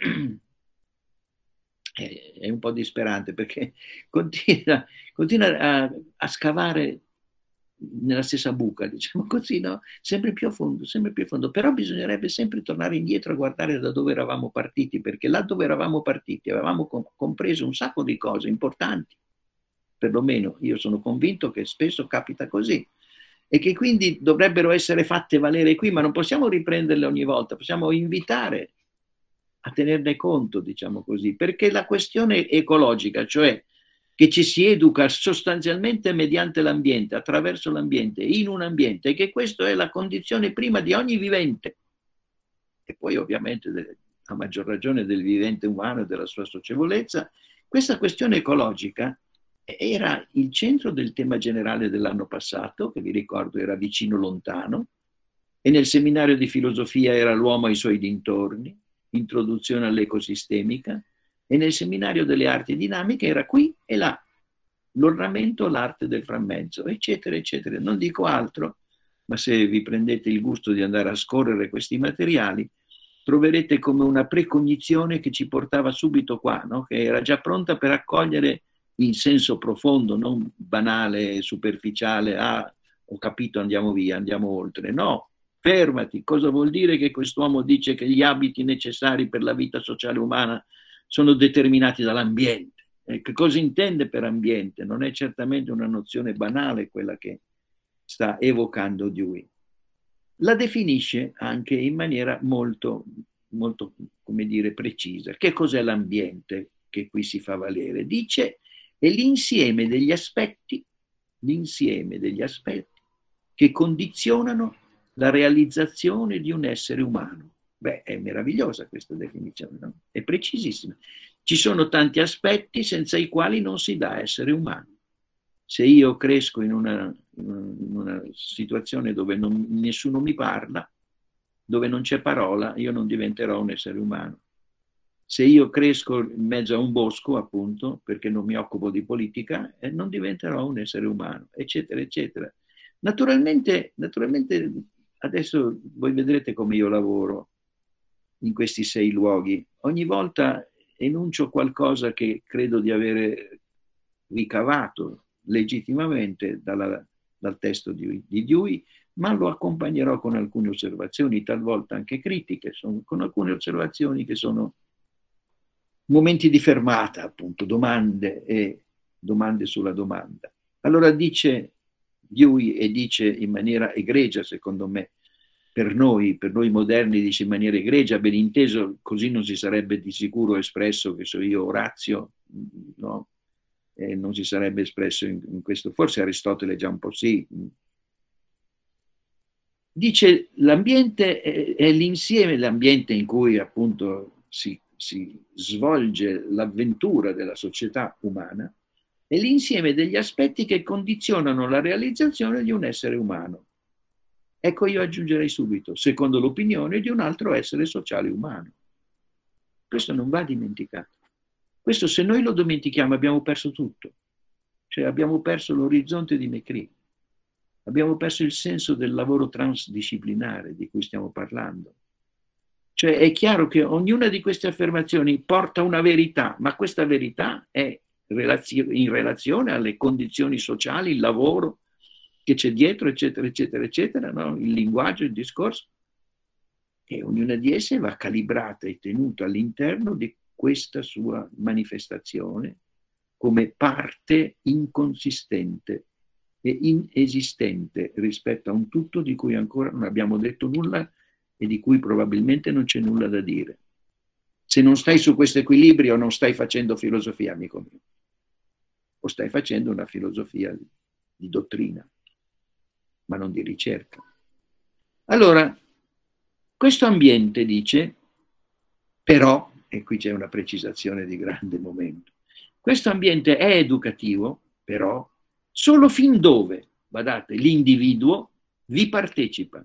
è un po' disperante perché continua a scavare nella stessa buca, diciamo così, no? Sempre più a fondo, sempre più a fondo. Però bisognerebbe sempre tornare indietro a guardare da dove eravamo partiti, perché là dove eravamo partiti avevamo compreso un sacco di cose importanti. Perlomeno io sono convinto che spesso capita così e che quindi dovrebbero essere fatte valere qui, ma non possiamo riprenderle ogni volta, possiamo invitare a tenerne conto, diciamo così, perché la questione ecologica, cioè che ci si educa sostanzialmente mediante l'ambiente, attraverso l'ambiente, in un ambiente, e che questa è la condizione prima di ogni vivente, e poi ovviamente a maggior ragione del vivente umano e della sua socievolezza. Questa questione ecologica era il centro del tema generale dell'anno passato, che vi ricordo era Vicino Lontano, e nel seminario di filosofia era L'uomo ai suoi dintorni, Introduzione all'ecosistemica, e nel seminario delle arti dinamiche era Qui e Là, l'ornamento, l'arte del frammento, eccetera, eccetera. Non dico altro, ma se vi prendete il gusto di andare a scorrere questi materiali, troverete come una precognizione che ci portava subito qua, no? Che era già pronta per accogliere in senso profondo, non banale, superficiale, ah, ho capito, andiamo via, andiamo oltre. No, fermati, cosa vuol dire che quest'uomo dice che gli abiti necessari per la vita sociale umana sono determinati dall'ambiente? Che cosa intende per ambiente? Non è certamente una nozione banale quella che sta evocando Dewey. La definisce anche in maniera molto, molto, come dire, precisa. Che cos'è l'ambiente che qui si fa valere? Dice è l'insieme degli aspetti che condizionano la realizzazione di un essere umano. Beh, è meravigliosa questa definizione, no? È precisissima. Ci sono tanti aspetti senza i quali non si dà essere umano. Se io cresco in una situazione dove nessuno mi parla, dove non c'è parola, io non diventerò un essere umano. Se io cresco in mezzo a un bosco, appunto, perché non mi occupo di politica, non diventerò un essere umano, eccetera, eccetera. Naturalmente, adesso voi vedrete come io lavoro in questi 6 luoghi. Ogni volta enuncio qualcosa che credo di avere ricavato legittimamente dal testo di Dewey, ma lo accompagnerò con alcune osservazioni, talvolta anche critiche, con alcune osservazioni che sono momenti di fermata, appunto, domande e domande sulla domanda. Allora dice Dewey, e dice in maniera egregia, secondo me, per noi moderni, dice in maniera egregia, ben inteso, così non si sarebbe di sicuro espresso, che so io, Orazio, no? Non si sarebbe espresso in questo, forse Aristotele già un po' sì. Dice l'ambiente è l'insieme, l'ambiente in cui appunto si svolge l'avventura della società umana, è l'insieme degli aspetti che condizionano la realizzazione di un essere umano. Ecco, io aggiungerei subito, secondo l'opinione di un altro essere sociale umano. Questo non va dimenticato. Questo, se noi lo dimentichiamo, abbiamo perso tutto. Cioè abbiamo perso l'orizzonte di Mecri. Abbiamo perso il senso del lavoro transdisciplinare di cui stiamo parlando. Cioè è chiaro che ognuna di queste affermazioni porta una verità, ma questa verità è in relazione alle condizioni sociali, il lavoro che c'è dietro, eccetera, eccetera, eccetera, no? Il linguaggio, il discorso. E ognuna di esse va calibrata e tenuta all'interno di questa sua manifestazione come parte inconsistente e inesistente rispetto a un tutto di cui ancora non abbiamo detto nulla e di cui probabilmente non c'è nulla da dire. Se non stai su questo equilibrio non stai facendo filosofia, amico mio, o stai facendo una filosofia di dottrina, ma non di ricerca. Allora, questo ambiente dice, però, e qui c'è una precisazione di grande momento, questo ambiente è educativo, però, solo fin dove, guardate, l'individuo vi partecipa.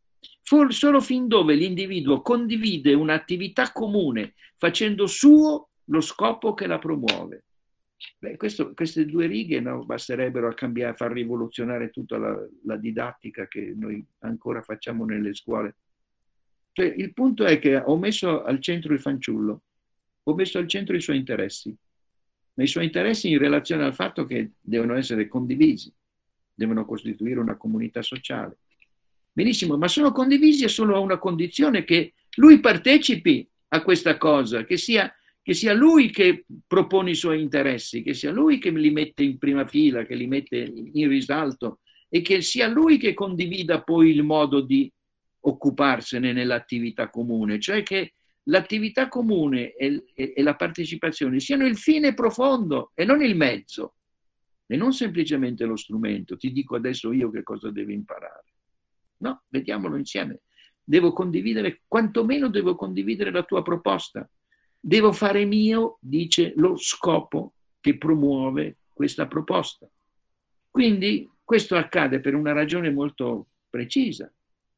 Solo fin dove l'individuo condivide un'attività comune facendo suo lo scopo che la promuove. Beh, queste due righe no, basterebbero a cambiare, a far rivoluzionare tutta la didattica che noi ancora facciamo nelle scuole. Cioè, il punto è che ho messo al centro il fanciullo, ho messo al centro i suoi interessi, ma i suoi interessi in relazione al fatto che devono essere condivisi, devono costituire una comunità sociale. Benissimo, ma sono condivisi solo a una condizione, che lui partecipi a questa cosa, che sia lui che propone i suoi interessi, che sia lui che li mette in prima fila, che li mette in risalto, e che sia lui che condivida poi il modo di occuparsene nell'attività comune, cioè che l'attività comune e la partecipazione siano il fine profondo e non il mezzo, e non semplicemente lo strumento. Ti dico adesso io che cosa devi imparare. No, vediamolo insieme. Devo condividere, quantomeno devo condividere la tua proposta. Devo fare mio, dice, lo scopo che promuove questa proposta. Quindi questo accade per una ragione molto precisa,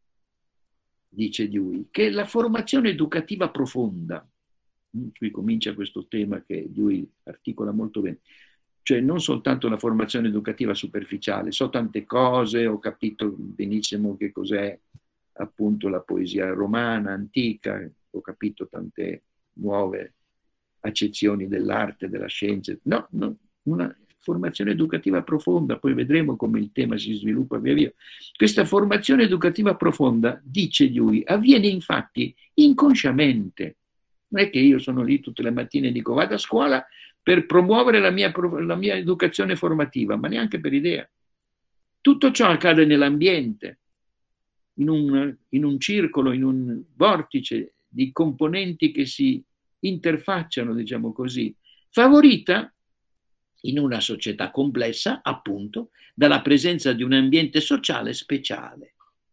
dice Dewey, che la formazione educativa profonda, qui comincia questo tema che Dewey articola molto bene, cioè non soltanto la formazione educativa superficiale, so tante cose, ho capito benissimo che cos'è appunto la poesia romana, antica, ho capito tante nuove accezioni dell'arte, della scienza, no, una formazione educativa profonda, poi vedremo come il tema si sviluppa via via. Questa formazione educativa profonda, dice Dewey, avviene infatti inconsciamente. Non è che io sono lì tutte le mattine e dico vado a scuola per promuovere la mia educazione formativa, ma neanche per idea. Tutto ciò accade nell'ambiente, in un circolo, in un vortice di componenti che si interfacciano, diciamo così, favorita in una società complessa, appunto, dalla presenza di un ambiente sociale speciale.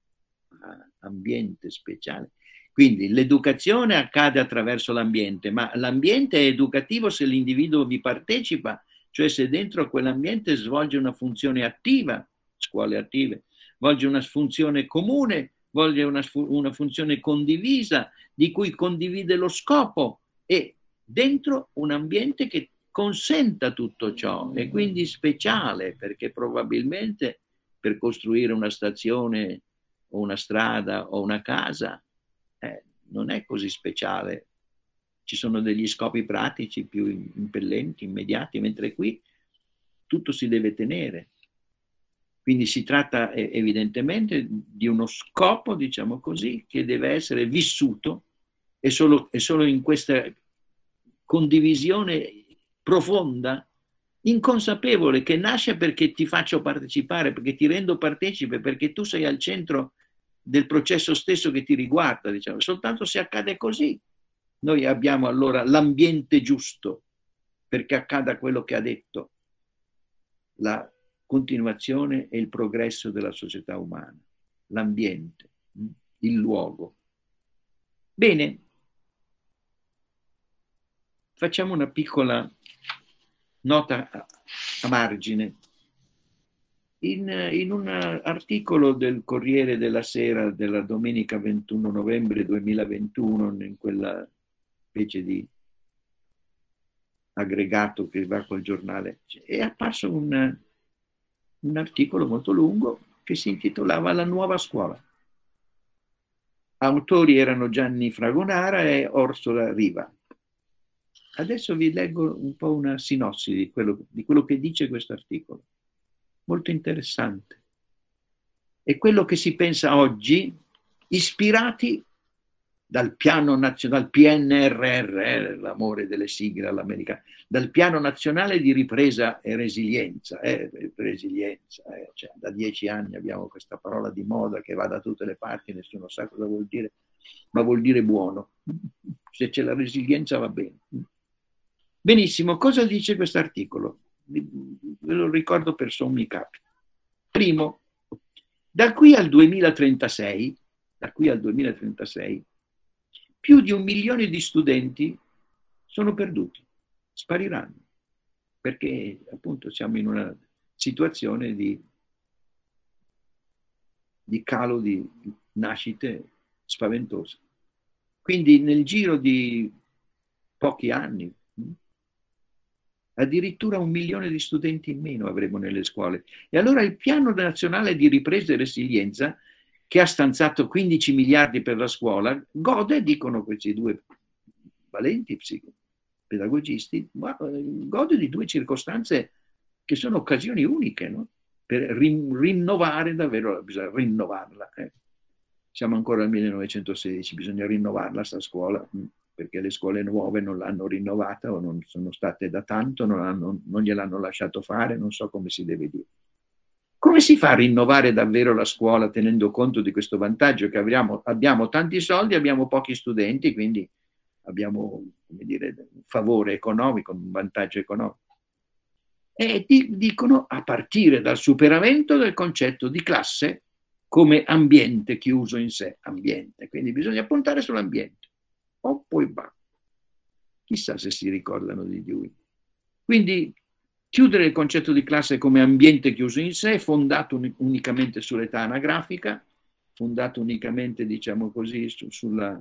Ambiente speciale. Quindi l'educazione accade attraverso l'ambiente, ma l'ambiente è educativo se l'individuo vi partecipa, cioè se dentro quell'ambiente svolge una funzione attiva, scuole attive, svolge una funzione comune, svolge una funzione condivisa, di cui condivide lo scopo, e dentro un ambiente che consenta tutto ciò, e quindi speciale, perché probabilmente per costruire una stazione o una strada o una casa non è così speciale, ci sono degli scopi pratici più impellenti, immediati, mentre qui tutto si deve tenere. Quindi si tratta evidentemente di uno scopo, diciamo così, che deve essere vissuto, e solo in questa condivisione profonda inconsapevole, che nasce perché ti faccio partecipare, perché ti rendo partecipe, perché tu sei al centro del processo stesso che ti riguarda, diciamo. Soltanto se accade così, noi abbiamo allora l'ambiente giusto perché accada quello che ha detto, la continuazione e il progresso della società umana, l'ambiente, il luogo. Bene, facciamo una piccola nota a margine. In un articolo del Corriere della Sera della domenica 21 novembre 2021, in quella specie di aggregato che va col giornale, è apparso un articolo molto lungo che si intitolava La nuova scuola. Autori erano Gianni Fragonara e Orsola Riva. Adesso vi leggo un po' una sinossi di quello che dice questo articolo. Molto interessante. È quello che si pensa oggi, ispirati dal piano nazionale, dal PNRR, l'amore delle sigle all'americana, dal piano nazionale di ripresa e resilienza. Cioè, da 10 anni abbiamo questa parola di moda che va da tutte le parti, nessuno sa cosa vuol dire, ma vuol dire buono. Se c'è la resilienza va bene. Benissimo, cosa dice questo articolo? Ve lo ricordo per sommi capi. Primo, da qui al 2036, più di 1 milione di studenti sono perduti, spariranno, perché appunto siamo in una situazione di calo di nascite spaventose. Quindi nel giro di pochi anni, addirittura 1 milione di studenti in meno avremo nelle scuole. E allora il Piano Nazionale di Ripresa e Resilienza, che ha stanziato 15 miliardi per la scuola, gode, dicono questi due valenti pedagogisti, ma gode di 2 circostanze che sono occasioni uniche, no? Per rinnovare davvero, bisogna rinnovarla. Siamo ancora al 1916, bisogna rinnovarla sta scuola, perché le scuole nuove non l'hanno rinnovata o non sono state da tanto, non gliel'hanno lasciato fare, non so come si deve dire. Come si fa a rinnovare davvero la scuola tenendo conto di questo vantaggio che abbiamo tanti soldi, abbiamo pochi studenti, quindi abbiamo, come dire, un favore economico, un vantaggio economico. E dicono a partire dal superamento del concetto di classe come ambiente chiuso in sé, ambiente. Quindi bisogna puntare sull'ambiente. O poi va. Chissà se si ricordano di Dewey. Quindi chiudere il concetto di classe come ambiente chiuso in sé, fondato unicamente sull'età anagrafica, fondato unicamente, diciamo così, sul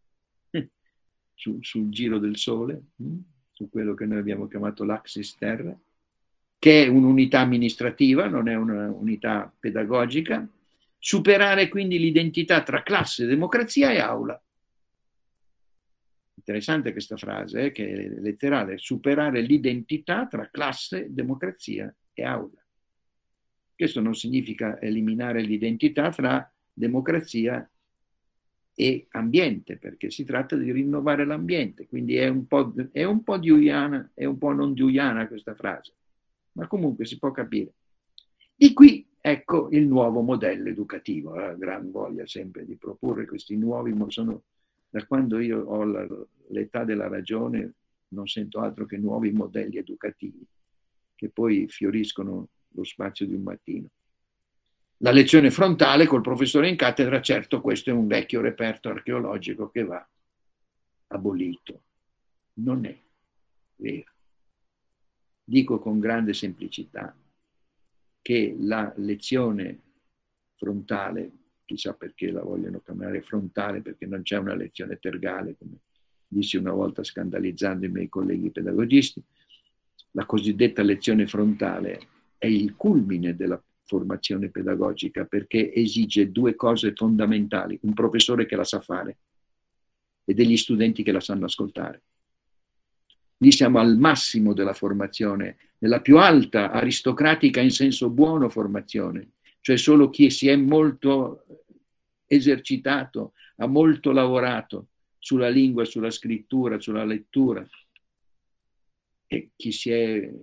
giro del Sole, su quello che noi abbiamo chiamato l'Axis Terra, che è un'unità amministrativa, non è un'unità pedagogica. Superare quindi l'identità tra classe, democrazia e aula. Interessante questa frase, che è letterale, superare l'identità tra classe, democrazia e aula. Questo non significa eliminare l'identità tra democrazia e ambiente, perché si tratta di rinnovare l'ambiente, quindi è un po' deweyana, è un po' non deweyana questa frase, ma comunque si può capire. Di qui, ecco, il nuovo modello educativo, la gran voglia sempre di proporre questi nuovi, da quando io ho l'età della ragione non sento altro che nuovi modelli educativi che poi fioriscono lo spazio di un mattino. La lezione frontale col professore in cattedra, certo, questo è un vecchio reperto archeologico che va abolito. Non è vero. Dico con grande semplicità che la lezione frontale, chissà perché la vogliono chiamare frontale, perché non c'è una lezione tergale, come dissi una volta scandalizzando i miei colleghi pedagogisti, la cosiddetta lezione frontale è il culmine della formazione pedagogica perché esige 2 cose fondamentali: un professore che la sa fare e degli studenti che la sanno ascoltare. Lì siamo al massimo della formazione, nella più alta, aristocratica in senso buono formazione, cioè solo chi si è molto esercitato, ha molto lavorato sulla lingua, sulla scrittura, sulla lettura, e chi si è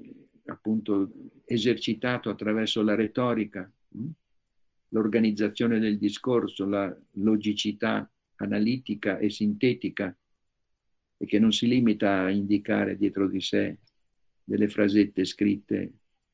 appunto esercitato attraverso la retorica, l'organizzazione del discorso, la logicità analitica e sintetica, e che non si limita a indicare dietro di sé delle frasette scritte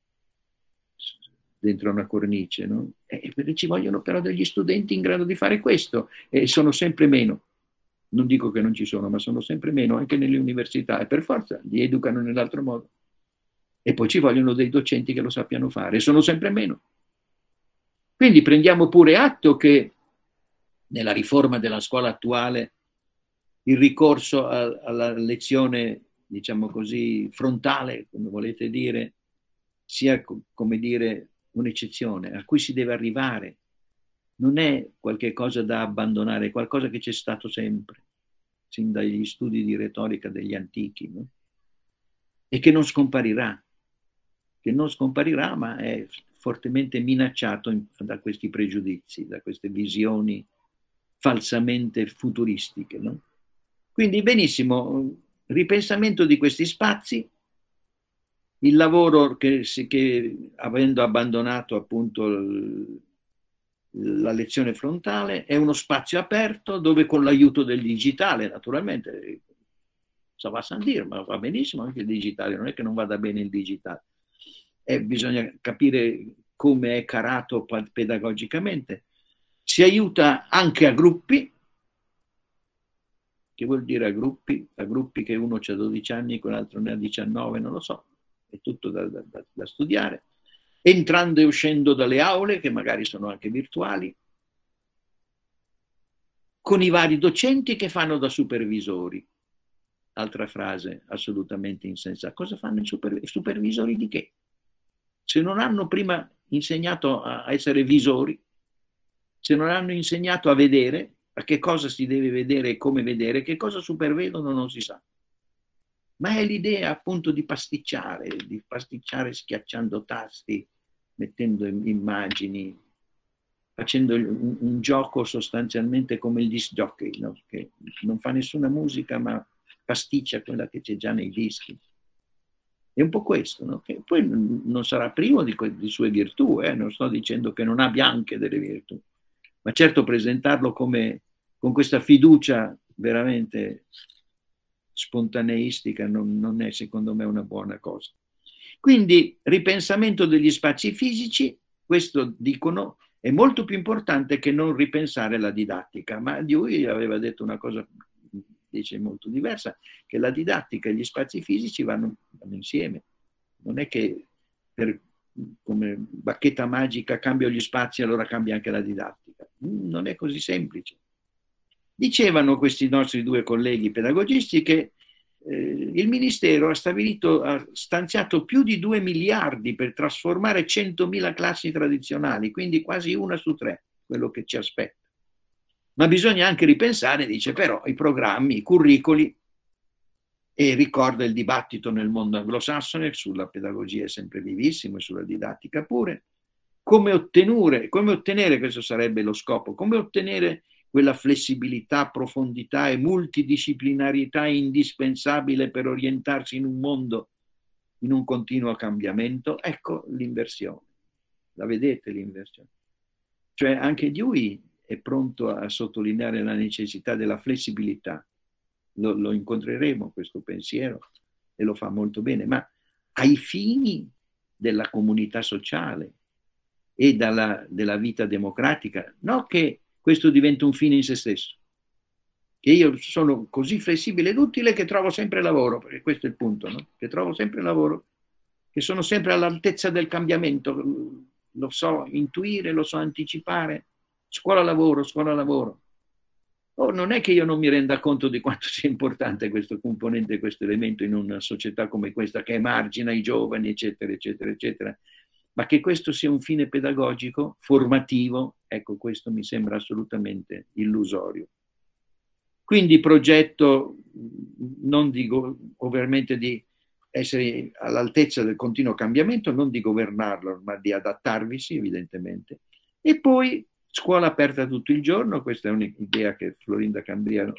dentro una cornice, no? Ci vogliono però degli studenti in grado di fare questo, e sono sempre meno. Non dico che non ci sono, ma sono sempre meno anche nelle università, e per forza li educano nell'altro modo. E poi ci vogliono dei docenti che lo sappiano fare, e sono sempre meno. Quindi prendiamo pure atto che nella riforma della scuola attuale il ricorso alla lezione, diciamo così, frontale, come volete dire, sia, come dire, un'eccezione a cui si deve arrivare. Non è qualche cosa da abbandonare, è qualcosa che c'è stato sempre, sin dagli studi di retorica degli antichi, no? E che non scomparirà, ma è fortemente minacciato da questi pregiudizi, da queste visioni falsamente futuristiche, no? Quindi benissimo, ripensamento di questi spazi, il lavoro che avendo abbandonato appunto la lezione frontale, è uno spazio aperto dove, con l'aiuto del digitale, naturalmente, ça va sans dire, ma va benissimo anche il digitale, non è che non vada bene il digitale, bisogna capire come è carato pedagogicamente. Si aiuta anche a gruppi. Che vuol dire a gruppi? A gruppi che uno ha 12 anni, quell'altro ne ha 19, non lo so, è tutto da studiare, entrando e uscendo dalle aule, che magari sono anche virtuali, con i vari docenti che fanno da supervisori. Altra frase assolutamente insensata. Cosa fanno i supervisori di che? Se non hanno prima insegnato a essere visori, se non hanno insegnato a vedere, a che cosa si deve vedere e come vedere, che cosa supervedono non si sa. Ma è l'idea appunto di pasticciare schiacciando tasti, mettendo immagini, facendo un gioco sostanzialmente come il disc jockey, no? Che non fa nessuna musica ma pasticcia quella che c'è già nei dischi. È un po' questo, no? Che poi non sarà privo di sue virtù, non sto dicendo che non abbia anche delle virtù, ma certo presentarlo con questa fiducia veramente spontaneistica non è, secondo me, una buona cosa. Quindi ripensamento degli spazi fisici, questo dicono, è molto più importante che non ripensare la didattica, ma Dewey aveva detto una cosa, dice, molto diversa, che la didattica e gli spazi fisici vanno insieme. Non è che come bacchetta magica cambio gli spazi e allora cambia anche la didattica. Non è così semplice. Dicevano questi nostri due colleghi pedagogisti che il Ministero ha stanziato più di 2 miliardi per trasformare 100.000 classi tradizionali, quindi quasi 1 su 3, quello che ci aspetta. Ma bisogna anche ripensare, dice, però, i programmi, i curricoli, e ricorda il dibattito nel mondo anglosassone sulla pedagogia, è sempre vivissimo, e sulla didattica pure. Come ottenere, questo sarebbe lo scopo, come ottenere quella flessibilità, profondità e multidisciplinarietà indispensabile per orientarsi in un mondo in un continuo cambiamento. Ecco l'inversione. La vedete l'inversione? Cioè anche Dewey è pronto a sottolineare la necessità della flessibilità. Lo incontreremo questo pensiero e lo fa molto bene, ma ai fini della comunità sociale e della vita democratica, no che questo diventa un fine in se stesso, che io sono così flessibile ed utile che trovo sempre lavoro, perché questo è il punto, no? Che trovo sempre lavoro, che sono sempre all'altezza del cambiamento, lo so intuire, lo so anticipare, scuola lavoro. Non è che io non mi renda conto di quanto sia importante questo componente, questo elemento in una società come questa che emargina i giovani, eccetera, eccetera, eccetera, ma che questo sia un fine pedagogico, formativo, ecco, questo mi sembra assolutamente illusorio. Quindi progetto, non dico ovviamente di essere all'altezza del continuo cambiamento, non di governarlo, ma di adattarvisi, evidentemente. E poi scuola aperta tutto il giorno, questa è un'idea che Florinda Cambria,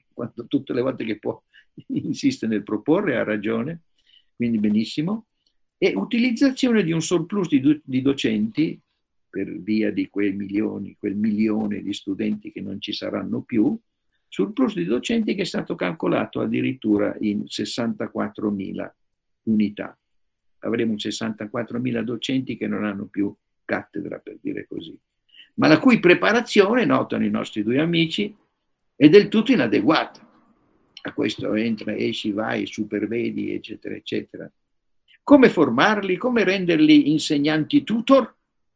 tutte le volte che può, insiste nel proporre, ha ragione, quindi benissimo. e utilizzazione di un surplus di docenti per via di quel milione di studenti che non ci saranno più, surplus di docenti che è stato calcolato addirittura in 64.000 unità. Avremo 64.000 docenti che non hanno più cattedra, per dire così, ma la cui preparazione, notano i nostri due amici, è del tutto inadeguata. A questo entra, esci, vai, supervedi, eccetera, eccetera. Come formarli? Come renderli insegnanti tutor?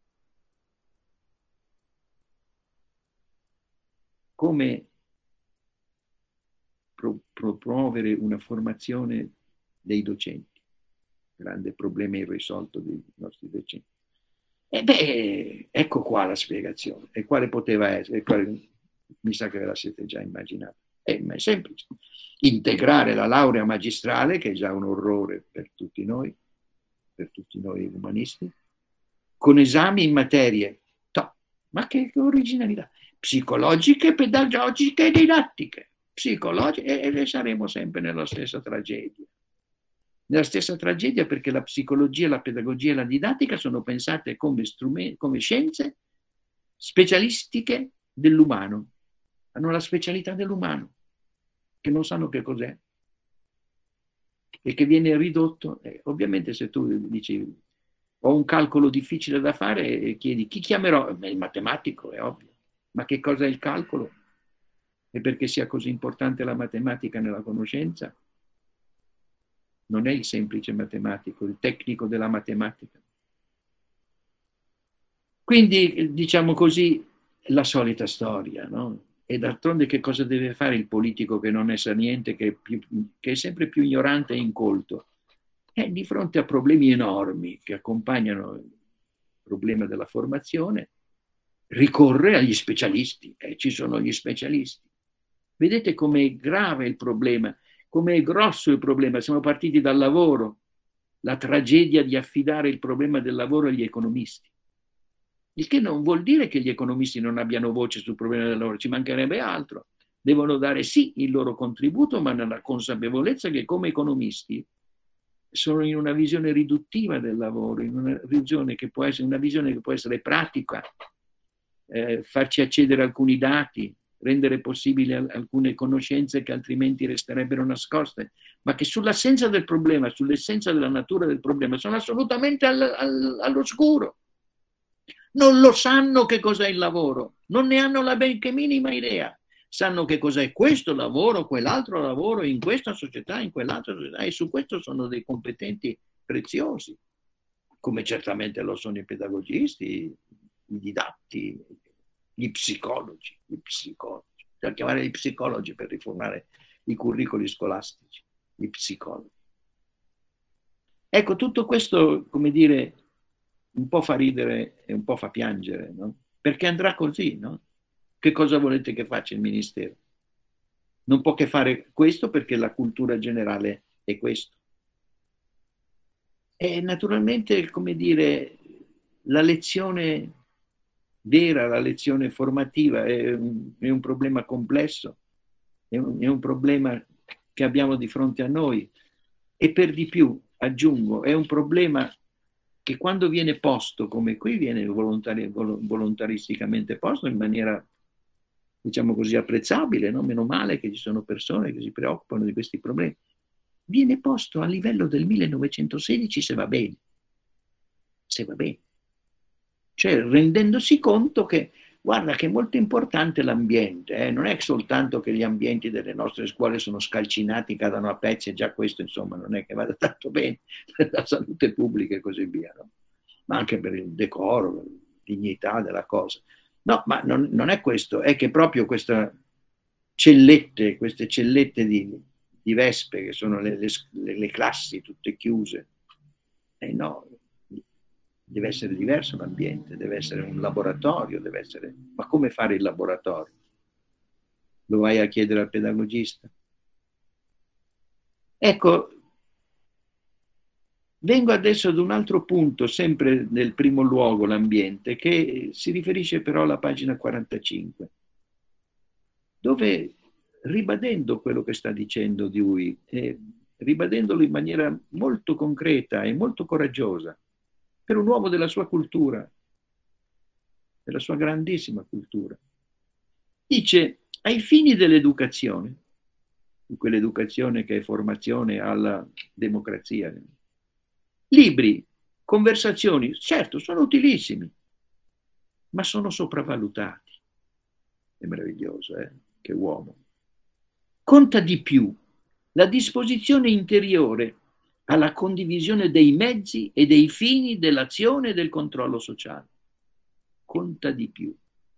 Come promuovere una formazione dei docenti? Grande problema irrisolto dei nostri docenti. E beh, ecco qua la spiegazione. E quale poteva essere? Mi sa che ve la siete già immaginata. Ma è semplice. Integrare la laurea magistrale, che è già un orrore per tutti noi umanisti, con esami in materie, ma che originalità, psicologiche, pedagogiche e didattiche, e saremo sempre nella stessa tragedia. Nella stessa tragedia perché la psicologia, la pedagogia e la didattica sono pensate come scienze specialistiche dell'umano, hanno la specialità dell'umano, che non sanno che cos'è e che viene ridotto. Ovviamente se tu dici ho un calcolo difficile da fare e chiedi chi chiamerò? Il matematico, è ovvio. Ma che cosa è il calcolo? E perché sia così importante la matematica nella conoscenza? Non è il semplice matematico, il tecnico della matematica. Quindi, diciamo così, la solita storia, no? E d'altronde che cosa deve fare il politico che non ne sa niente, che è sempre più ignorante e incolto? Di fronte a problemi enormi che accompagnano il problema della formazione, ricorre agli specialisti. Ci sono gli specialisti. Vedete com'è grave il problema, com'è grosso il problema. Siamo partiti dal lavoro, la tragedia di affidare il problema del lavoro agli economisti. Il che non vuol dire che gli economisti non abbiano voce sul problema del lavoro, ci mancherebbe altro. Devono dare sì il loro contributo, ma nella consapevolezza che come economisti sono in una visione riduttiva del lavoro, in una visione che può essere pratica, farci accedere a alcuni dati, rendere possibili alcune conoscenze che altrimenti resterebbero nascoste, ma che sull'assenza del problema, sull'essenza della natura del problema, sono assolutamente all'oscuro. Non lo sanno che cos'è il lavoro, non ne hanno la benché minima idea. Sanno che cos'è questo lavoro, quell'altro lavoro, in questa società, in quell'altra società, e su questo sono dei competenti preziosi, come certamente lo sono i pedagogisti, i didatti, gli psicologi, da chiamare gli psicologi per riformare i curricoli scolastici, gli psicologi. Ecco, tutto questo, come dire, un po' fa ridere e un po' fa piangere, no? Perché andrà così, no? Che cosa volete che faccia il Ministero? Non può che fare questo perché la cultura generale è questo. E naturalmente, come dire, la lezione vera, la lezione formativa è un problema complesso, è un problema che abbiamo di fronte a noi e per di più, aggiungo, è un problema che quando viene posto come qui, viene volontaristicamente posto in maniera, diciamo così, apprezzabile, no? Meno male che ci sono persone che si preoccupano di questi problemi, viene posto a livello del 1916 se va bene, cioè rendendosi conto che, guarda, che è molto importante l'ambiente, non è soltanto che gli ambienti delle nostre scuole sono scalcinati, cadano a pezzi, e già questo insomma non è che vada tanto bene per la salute pubblica e così via, no? Ma anche per il decoro, la dignità della cosa. No, ma non è questo, è che proprio queste cellette di vespe, che sono le classi tutte chiuse, no, deve essere diverso l'ambiente, deve essere un laboratorio, deve essere... Ma come fare il laboratorio? Lo vai a chiedere al pedagogista? Ecco, vengo adesso ad un altro punto, sempre nel primo luogo l'ambiente, che si riferisce però alla pagina 45, dove, ribadendo quello che sta dicendo Dewey, ribadendolo in maniera molto concreta e molto coraggiosa, per un uomo della sua cultura, della sua grandissima cultura. Dice, ai fini dell'educazione, di quell'educazione che è formazione alla democrazia, libri, conversazioni, certo, sono utilissimi, ma sono sopravvalutati. È meraviglioso, che uomo. Conta di più la disposizione interiore alla condivisione dei mezzi e dei fini dell'azione e del controllo sociale. Conta di più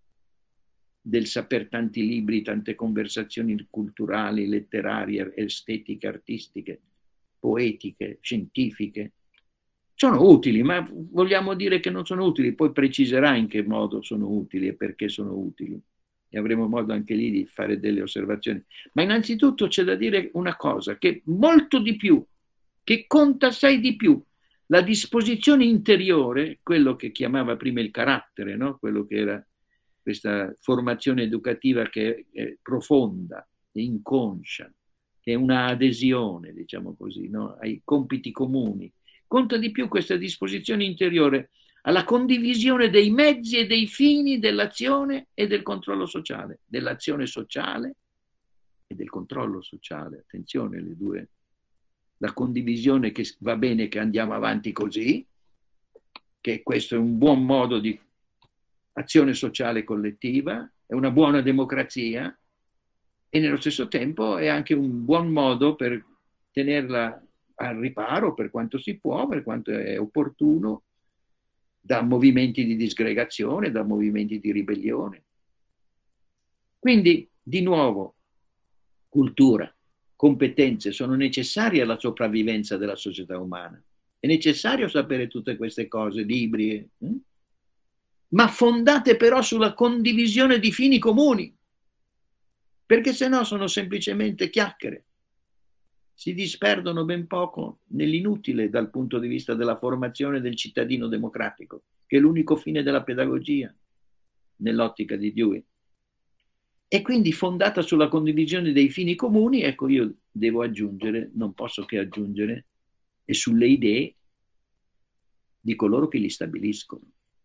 del saper tanti libri, tante conversazioni culturali, letterarie, estetiche, artistiche, poetiche, scientifiche. Sono utili, ma vogliamo dire che non sono utili, poi preciserà in che modo sono utili e perché sono utili. E avremo modo anche lì di fare delle osservazioni. Ma innanzitutto c'è da dire una cosa, che molto di più, che conta assai di più, la disposizione interiore, quello che chiamava prima il carattere, no? Quello che era questa formazione educativa che è profonda, è inconscia, che è una adesione, diciamo così, no? Ai compiti comuni. Conta di più questa disposizione interiore alla condivisione dei mezzi e dei fini dell'azione e del controllo sociale, dell'azione sociale e del controllo sociale. Attenzione, le due. La condivisione, che va bene che andiamo avanti così, che questo è un buon modo di azione sociale collettiva, è una buona democrazia e nello stesso tempo è anche un buon modo per tenerla al riparo per quanto si può, per quanto è opportuno, da movimenti di disgregazione, da movimenti di ribellione. Quindi, di nuovo, cultura, competenze sono necessarie alla sopravvivenza della società umana. È necessario sapere tutte queste cose, libri, ma fondate però sulla condivisione di fini comuni, perché se no sono semplicemente chiacchiere. Si disperdono ben poco nell'inutile dal punto di vista della formazione del cittadino democratico, che è l'unico fine della pedagogia, nell'ottica di Dewey. E quindi fondata sulla condivisione dei fini comuni, ecco, io devo aggiungere, non posso che aggiungere, e sulle idee di coloro che li stabiliscono.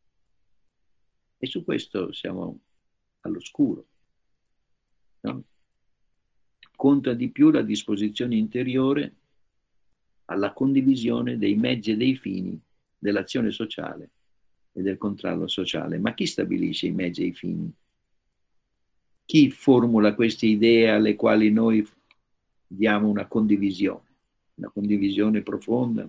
E su questo siamo all'oscuro, no? Conta di più la disposizione interiore alla condivisione dei mezzi e dei fini dell'azione sociale e del controllo sociale. Ma chi stabilisce i mezzi e i fini? Chi formula queste idee alle quali noi diamo una condivisione profonda?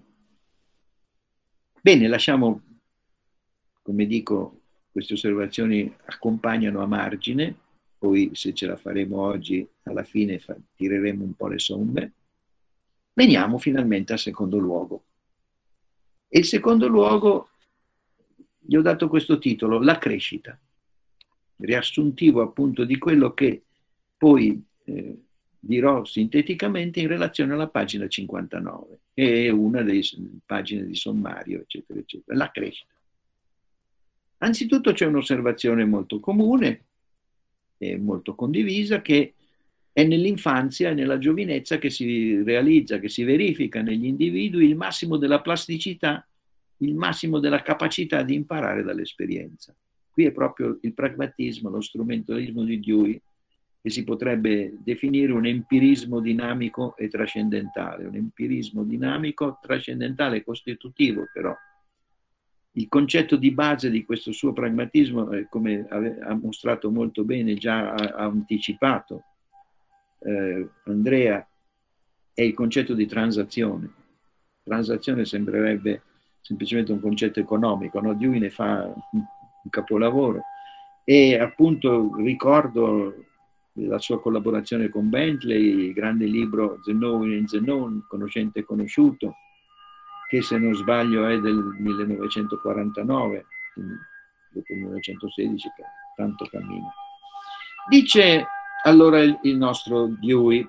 Bene, lasciamo, come dico, queste osservazioni accompagnano a margine. Poi se ce la faremo oggi, alla fine tireremo un po' le somme. Veniamo finalmente al secondo luogo. E il secondo luogo, gli ho dato questo titolo, la crescita, riassuntivo appunto di quello che poi dirò sinteticamente in relazione alla pagina 59, che è una delle pagine di sommario, eccetera, eccetera, la crescita. Anzitutto c'è un'osservazione molto comune, molto condivisa, che è nell'infanzia e nella giovinezza che si realizza, che si verifica negli individui il massimo della plasticità, il massimo della capacità di imparare dall'esperienza. Qui è proprio il pragmatismo, lo strumentalismo di Dewey, che si potrebbe definire un empirismo dinamico e trascendentale, un empirismo dinamico, trascendentale e costitutivo, però. Il concetto di base di questo suo pragmatismo, come ha mostrato molto bene, già ha anticipato Andrea, è il concetto di transazione. Transazione sembrerebbe semplicemente un concetto economico, no? Dewey ne fa un capolavoro. E appunto ricordo la sua collaborazione con Bentley, il grande libro The Known and the Known, conoscente e conosciuto, che se non sbaglio è del 1949, dopo il 1916, che tanto cammina. Dice allora il nostro Dewey,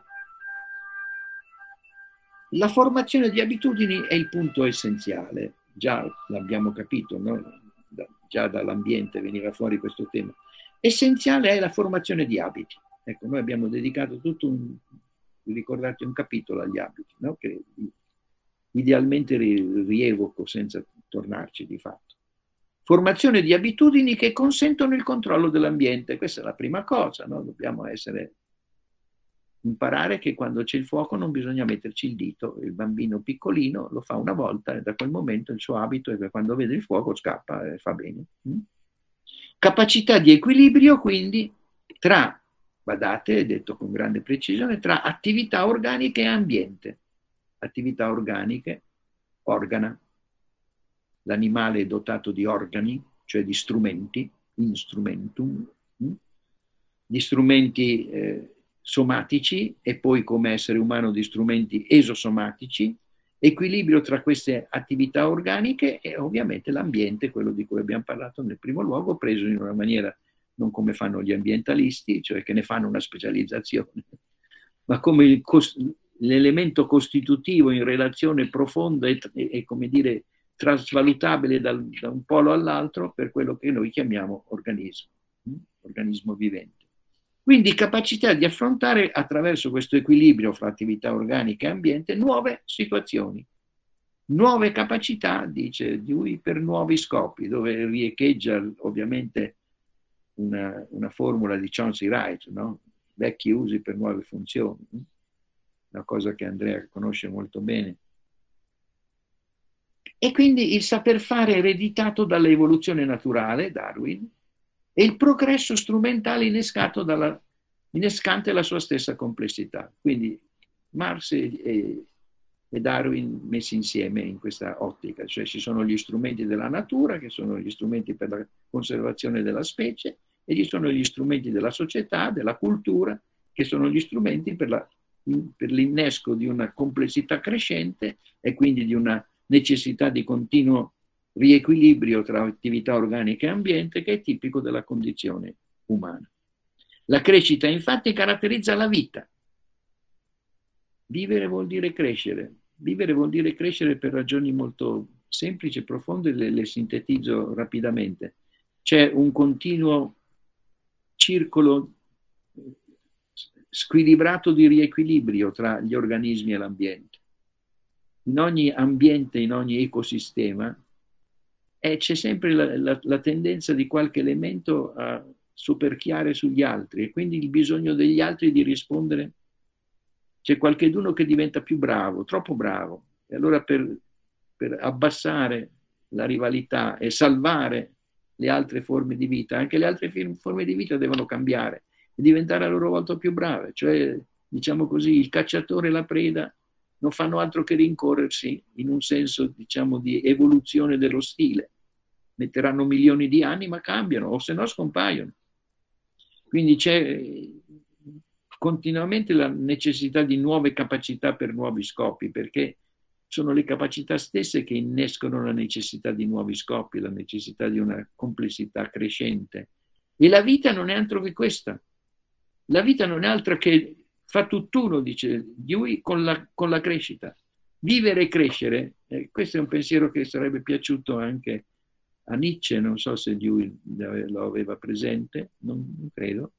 la formazione di abitudini è il punto essenziale, già l'abbiamo capito, no? Già dall'ambiente veniva fuori questo tema. Essenziale è la formazione di abiti. Ecco, noi abbiamo dedicato tutto ricordate un capitolo agli abiti, no? Che idealmente rievoco senza tornarci di fatto. Formazione di abitudini che consentono il controllo dell'ambiente, questa è la prima cosa, no? Dobbiamo imparare che quando c'è il fuoco non bisogna metterci il dito, il bambino piccolino lo fa una volta e da quel momento il suo abito è che quando vede il fuoco scappa e fa bene. Capacità di equilibrio quindi tra, badate, detto con grande precisione, tra attività organiche e ambiente. Attività organiche, organa, l'animale è dotato di organi, cioè di strumenti, instrumentum, di strumenti somatici e poi come essere umano di strumenti esosomatici, equilibrio tra queste attività organiche e ovviamente l'ambiente, quello di cui abbiamo parlato nel primo luogo, preso in una maniera non come fanno gli ambientalisti, cioè che ne fanno una specializzazione, ma come l'elemento costitutivo in relazione profonda e come dire trasvalutabile da un polo all'altro per quello che noi chiamiamo organismo vivente. Quindi capacità di affrontare attraverso questo equilibrio fra attività organica e ambiente nuove situazioni, nuove capacità, dice Dewey, per nuovi scopi, dove riecheggia ovviamente una formula di Chauncey Wright, no? Vecchi usi per nuove funzioni, una cosa che Andrea conosce molto bene. E quindi il saper fare ereditato dall'evoluzione naturale, Darwin, e il progresso strumentale innescante la sua stessa complessità. Quindi Marx e Darwin messi insieme in questa ottica, cioè ci sono gli strumenti della natura, che sono gli strumenti per la conservazione della specie, e ci sono gli strumenti della società, della cultura, che sono gli strumenti per l'innesco di una complessità crescente e quindi di una necessità di continuo riequilibrio tra attività organica e ambiente che è tipico della condizione umana. La crescita infatti caratterizza la vita. Vivere vuol dire crescere. Vivere vuol dire crescere per ragioni molto semplici e profonde, le sintetizzo rapidamente. C'è un continuo circolo squilibrato di riequilibrio tra gli organismi e l'ambiente. In ogni ambiente, in ogni ecosistema, c'è sempre la tendenza di qualche elemento a superchiare sugli altri e quindi il bisogno degli altri di rispondere. C'è qualcheduno che diventa più bravo, troppo bravo, e allora per abbassare la rivalità e salvare le altre forme di vita, anche le altre forme di vita devono cambiare e diventare a loro volta più brave. Cioè, diciamo così, il cacciatore e la preda non fanno altro che rincorrersi in un senso, diciamo, di evoluzione dello stile. Metteranno milioni di anni, ma cambiano, o se no scompaiono. Quindi c'è continuamente la necessità di nuove capacità per nuovi scopi, perché sono le capacità stesse che innescono la necessità di nuovi scopi, la necessità di una complessità crescente. E la vita non è altro che questa. La vita non è altro che fa tutt'uno, dice Dewey, con la crescita. Vivere e crescere, questo è un pensiero che sarebbe piaciuto anche a Nietzsche, non so se Dewey lo aveva presente, non credo.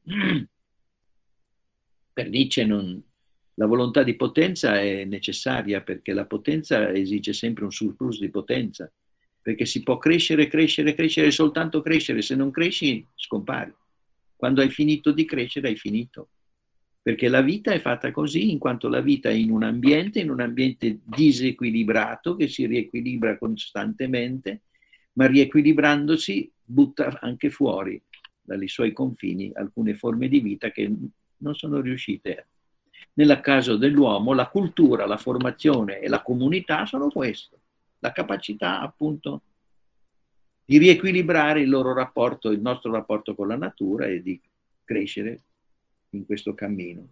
Per Nietzsche la volontà di potenza è necessaria perché la potenza esige sempre un surplus di potenza, perché si può crescere, crescere, crescere, soltanto crescere, se non cresci scompari. Quando hai finito di crescere hai finito, perché la vita è fatta così, in quanto la vita è in un ambiente disequilibrato che si riequilibra costantemente, ma riequilibrandosi butta anche fuori dai suoi confini alcune forme di vita che non sono riuscite. Nel caso dell'uomo la cultura, la formazione e la comunità sono questo, la capacità appunto di riequilibrare il loro rapporto, il nostro rapporto con la natura e di crescere in questo cammino.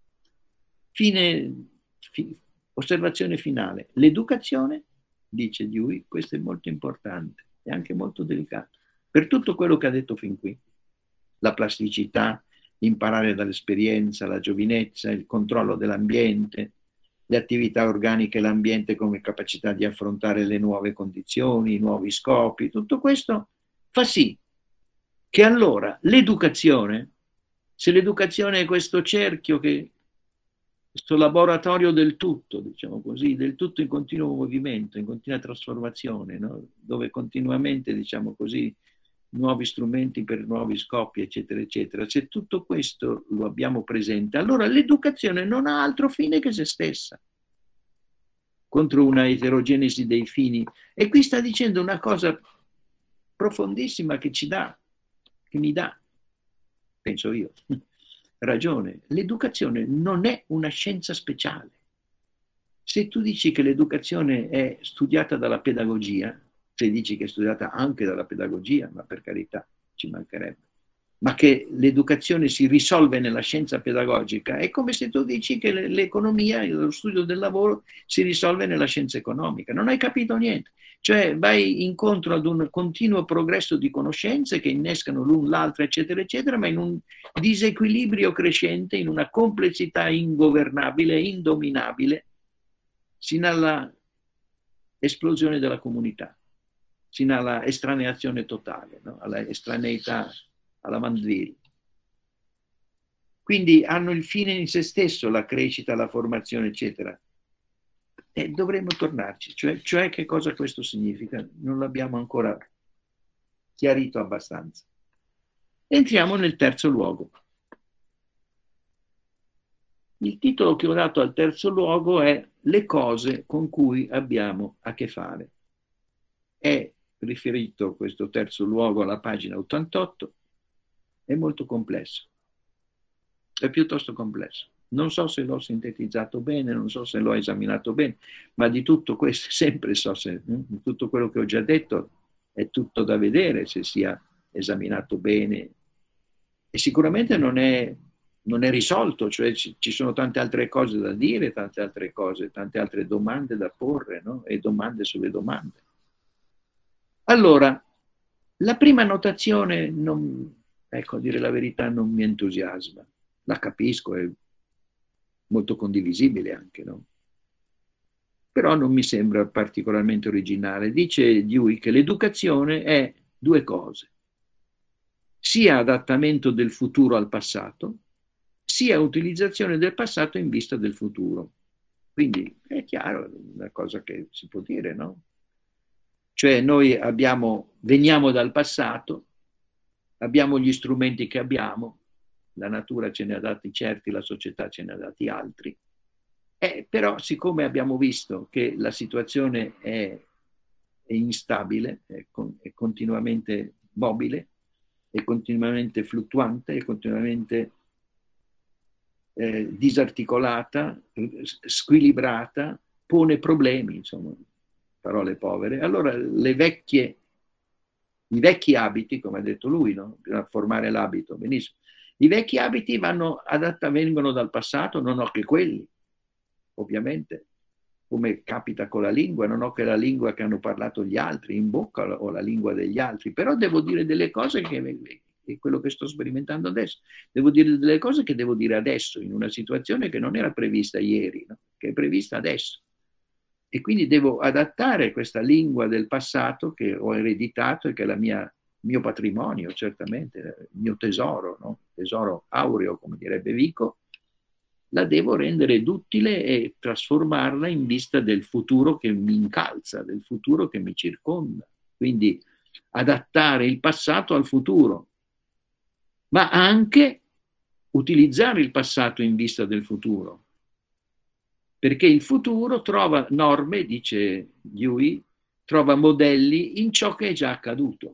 Osservazione finale. L'educazione, dice Dewey, questo è molto importante e anche molto delicato, per tutto quello che ha detto fin qui. La plasticità, imparare dall'esperienza, la giovinezza, il controllo dell'ambiente, le attività organiche e l'ambiente come capacità di affrontare le nuove condizioni, i nuovi scopi, tutto questo fa sì che allora l'educazione, se l'educazione è questo cerchio che laboratorio del tutto, diciamo così, del tutto in continuo movimento, in continua trasformazione, no? Dove continuamente, diciamo così, nuovi strumenti per nuovi scopi, eccetera, eccetera. Se tutto questo lo abbiamo presente, allora l'educazione non ha altro fine che se stessa, contro una eterogenesi dei fini. E qui sta dicendo una cosa profondissima che mi dà, penso io, ragione. L'educazione non è una scienza speciale. Se tu dici che l'educazione è studiata dalla pedagogia, se dici che è studiata anche dalla pedagogia, ma per carità, ci mancherebbe, ma che l'educazione si risolve nella scienza pedagogica, è come se tu dici che l'economia, lo studio del lavoro si risolve nella scienza economica. Non hai capito niente. Cioè vai incontro ad un continuo progresso di conoscenze che innescano l'un l'altro, eccetera, eccetera, ma in un disequilibrio crescente, in una complessità ingovernabile, indominabile, sino alla esplosione della comunità, sino alla estraneazione totale, no? Alla estraneità, alla mandril. Quindi hanno il fine in se stesso, la crescita, la formazione, eccetera. E dovremmo tornarci, cioè che cosa questo significa? Non l'abbiamo ancora chiarito abbastanza. Entriamo nel terzo luogo. Il titolo che ho dato al terzo luogo è Le cose con cui abbiamo a che fare. È riferito questo terzo luogo alla pagina 88, è molto complesso, è piuttosto complesso. Non so se l'ho sintetizzato bene, non so se l'ho esaminato bene, ma di tutto questo sempre so se tutto quello che ho già detto è tutto da vedere se sia esaminato bene. E sicuramente non è risolto, cioè ci sono tante altre cose da dire, tante altre cose, tante altre domande da porre, no? E domande sulle domande. Allora, la prima notazione, ecco, a dire la verità, non mi entusiasma. La capisco, è molto condivisibile anche, no? Però non mi sembra particolarmente originale. Dice Dewey che l'educazione è due cose: sia adattamento del futuro al passato, sia utilizzazione del passato in vista del futuro. Quindi è chiaro, è una cosa che si può dire, no? Cioè noi veniamo dal passato, abbiamo gli strumenti che abbiamo, la natura ce ne ha dati certi, la società ce ne ha dati altri, però siccome abbiamo visto che la situazione è instabile, è continuamente mobile, è continuamente fluttuante, è continuamente disarticolata, squilibrata, pone problemi, insomma, parole povere. Allora i vecchi abiti, come ha detto lui, no? Bisogna formare l'abito, benissimo. I vecchi abiti vengono dal passato, non ho che quelli, ovviamente, come capita con la lingua, non ho che la lingua che hanno parlato gli altri, in bocca o la lingua degli altri, però devo dire delle cose che è quello che sto sperimentando adesso. Devo dire delle cose che devo dire adesso, in una situazione che non era prevista ieri, no? Che è prevista adesso. E quindi devo adattare questa lingua del passato che ho ereditato e che è il mio patrimonio, certamente, il mio tesoro, no? Tesoro aureo, come direbbe Vico, la devo rendere duttile e trasformarla in vista del futuro che mi incalza, del futuro che mi circonda. Quindi adattare il passato al futuro, ma anche utilizzare il passato in vista del futuro. Perché il futuro trova norme, dice Dewey, trova modelli in ciò che è già accaduto.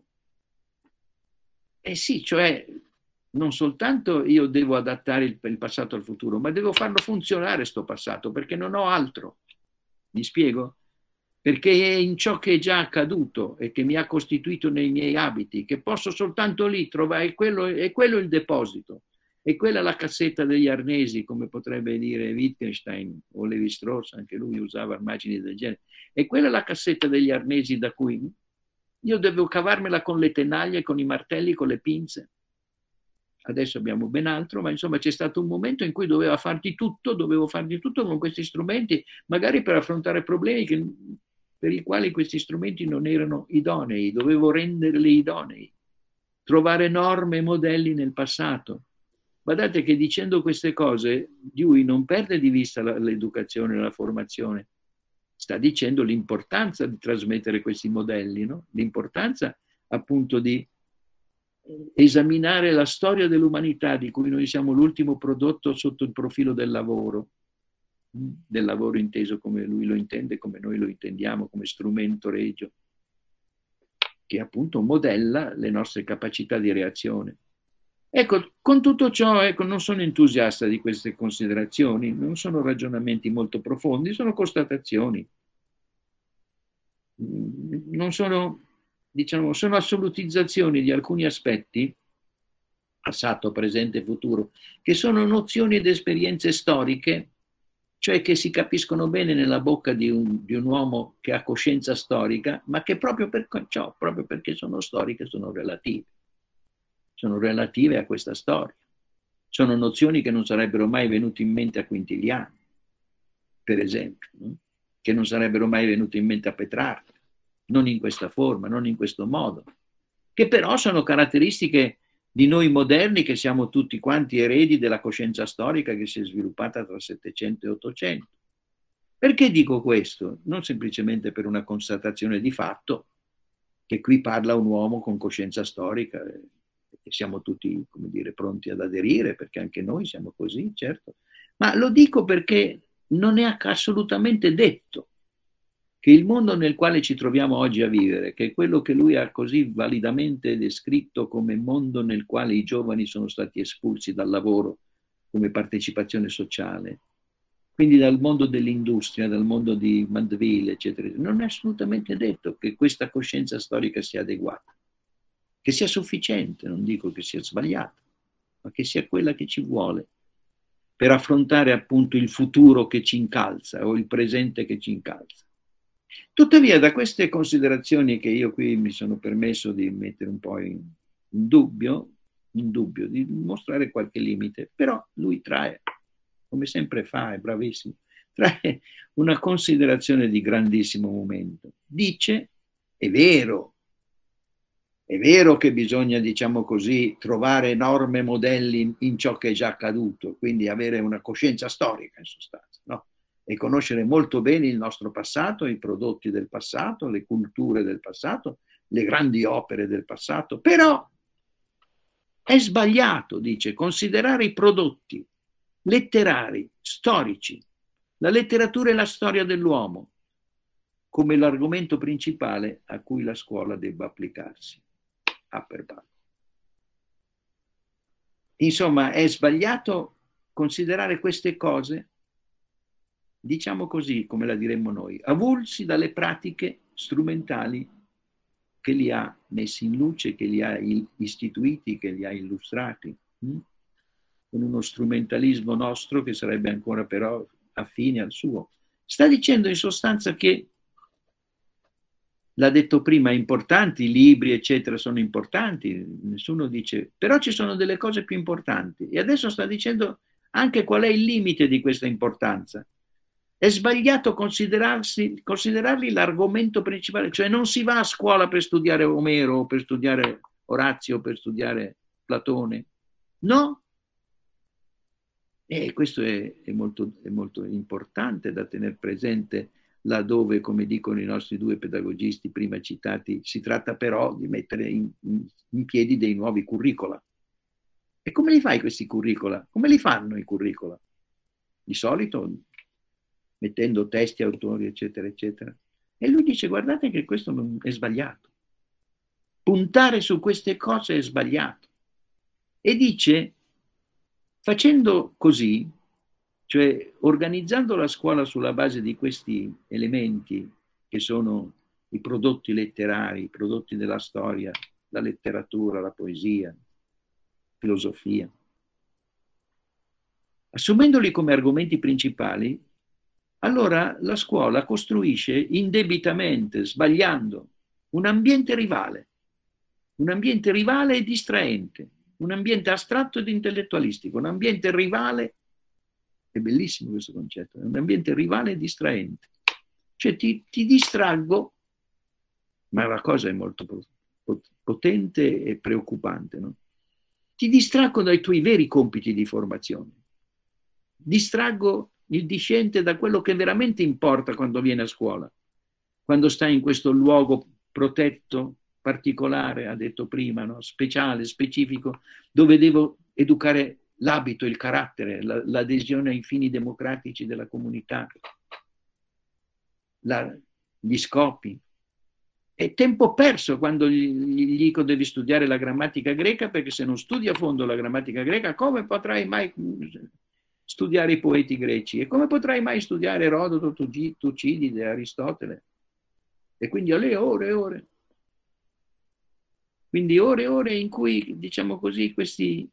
Sì, cioè non soltanto io devo adattare il passato al futuro, ma devo farlo funzionare sto passato, perché non ho altro. Mi spiego? Perché è in ciò che è già accaduto e che mi ha costituito nei miei abiti, che posso soltanto lì trovare, è quello il deposito. E quella è la cassetta degli arnesi, come potrebbe dire Wittgenstein o Levi-Strauss, anche lui usava immagini del genere. E quella è la cassetta degli arnesi da cui io devo cavarmela con le tenaglie, con i martelli, con le pinze. Adesso abbiamo ben altro, ma insomma c'è stato un momento in cui dovevo farti tutto con questi strumenti, magari per affrontare problemi per i quali questi strumenti non erano idonei, dovevo renderli idonei, trovare norme e modelli nel passato. Guardate che dicendo queste cose, Dewey non perde di vista l'educazione e la formazione. Sta dicendo l'importanza di trasmettere questi modelli, no? L'importanza appunto di esaminare la storia dell'umanità, di cui noi siamo l'ultimo prodotto sotto il profilo del lavoro inteso come lui lo intende, come noi lo intendiamo, come strumento regio, che appunto modella le nostre capacità di reazione. Ecco, con tutto ciò, ecco, non sono entusiasta di queste considerazioni, non sono ragionamenti molto profondi, sono constatazioni. Non sono, diciamo, sono assolutizzazioni di alcuni aspetti, passato, presente, futuro, che sono nozioni ed esperienze storiche, cioè che si capiscono bene nella bocca di un uomo che ha coscienza storica, ma che proprio per ciò, proprio perché sono storiche, sono relative. Sono relative a questa storia. Sono nozioni che non sarebbero mai venute in mente a Quintiliano, per esempio, no? Che non sarebbero mai venute in mente a Petrarca, non in questa forma, non in questo modo, che però sono caratteristiche di noi moderni, che siamo tutti quanti eredi della coscienza storica che si è sviluppata tra 700 e 800. Perché dico questo? Non semplicemente per una constatazione di fatto, che qui parla un uomo con coscienza storica, e siamo tutti, come dire, pronti ad aderire, perché anche noi siamo così, certo. Ma lo dico perché non è assolutamente detto che il mondo nel quale ci troviamo oggi a vivere, che è quello che lui ha così validamente descritto come mondo nel quale i giovani sono stati espulsi dal lavoro come partecipazione sociale, quindi dal mondo dell'industria, dal mondo di Mandeville, eccetera, non è assolutamente detto che questa coscienza storica sia adeguata, che sia sufficiente, non dico che sia sbagliata, ma che sia quella che ci vuole per affrontare appunto il futuro che ci incalza o il presente che ci incalza. Tuttavia, da queste considerazioni che io qui mi sono permesso di mettere un po' in dubbio, di mostrare qualche limite, però lui trae, come sempre fa, è bravissimo, trae una considerazione di grandissimo momento. Dice, è vero che bisogna, diciamo così, trovare norme, modelli in ciò che è già accaduto, quindi avere una coscienza storica in sostanza, no? E conoscere molto bene il nostro passato, i prodotti del passato, le culture del passato, le grandi opere del passato, però è sbagliato, dice, considerare i prodotti letterari, storici, la letteratura e la storia dell'uomo come l'argomento principale a cui la scuola debba applicarsi. Insomma, è sbagliato considerare queste cose, diciamo così, come la diremmo noi, avulsi dalle pratiche strumentali che li ha messi in luce, che li ha istituiti, che li ha illustrati, con uno strumentalismo nostro che sarebbe ancora però affine al suo. Sta dicendo in sostanza che, l'ha detto prima, importanti, i libri, eccetera, sono importanti, nessuno dice, però ci sono delle cose più importanti. E adesso sta dicendo anche qual è il limite di questa importanza. È sbagliato considerarli l'argomento principale, cioè non si va a scuola per studiare Omero, o per studiare Orazio, o per studiare Platone, no? E questo è molto importante da tenere presente, laddove, come dicono i nostri due pedagogisti prima citati, si tratta però di mettere in piedi dei nuovi curricula. E come li fai questi curricula? Come li fanno i curricula? Di solito mettendo testi, autori, eccetera, eccetera. E lui dice, guardate che questo non è sbagliato. Puntare su queste cose è sbagliato. E dice, facendo così, cioè organizzando la scuola sulla base di questi elementi che sono i prodotti letterari, i prodotti della storia, la letteratura, la poesia, la filosofia, assumendoli come argomenti principali, allora la scuola costruisce indebitamente, sbagliando, un ambiente rivale e distraente, un ambiente astratto ed intellettualistico, un ambiente rivale. È bellissimo questo concetto, è un ambiente rivale e distraente. Cioè ti distraggo, ma la cosa è molto potente e preoccupante, no? ti distraggo dai tuoi veri compiti di formazione. Distraggo il discente da quello che veramente importa quando viene a scuola, quando stai in questo luogo protetto, particolare, ha detto prima, no? Speciale, specifico, dove devo educare l'abito, il carattere, l'adesione ai fini democratici della comunità, gli scopi. È tempo perso quando gli dico devi studiare la grammatica greca, perché se non studi a fondo la grammatica greca, come potrai mai studiare i poeti greci? E come potrai mai studiare Erodoto, Tucidide, Aristotele? E quindi alle ore e ore. Quindi ore e ore in cui, diciamo così, questi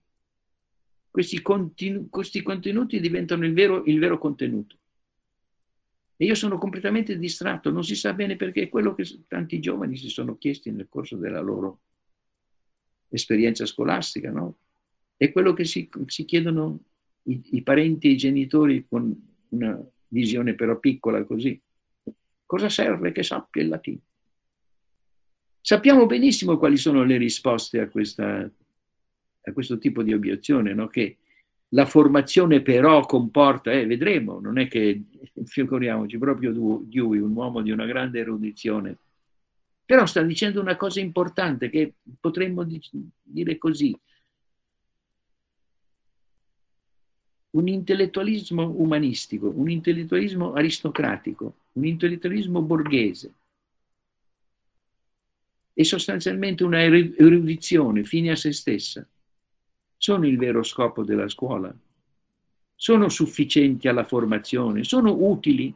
contenuti diventano il vero contenuto. E io sono completamente distratto, non si sa bene perché, è quello che tanti giovani si sono chiesti nel corso della loro esperienza scolastica, no? È quello che si chiedono i parenti e i genitori con una visione però piccola così. Cosa serve che sappia il latino? Sappiamo benissimo quali sono le risposte a questo tipo di obiezione, no? Che la formazione però comporta, vedremo, non è che, figuriamoci, proprio Dewey, un uomo di una grande erudizione, però sta dicendo una cosa importante che potremmo dire così: un intellettualismo umanistico, un intellettualismo aristocratico, un intellettualismo borghese e sostanzialmente una erudizione fine a se stessa sono il vero scopo della scuola, sono sufficienti alla formazione, sono utili,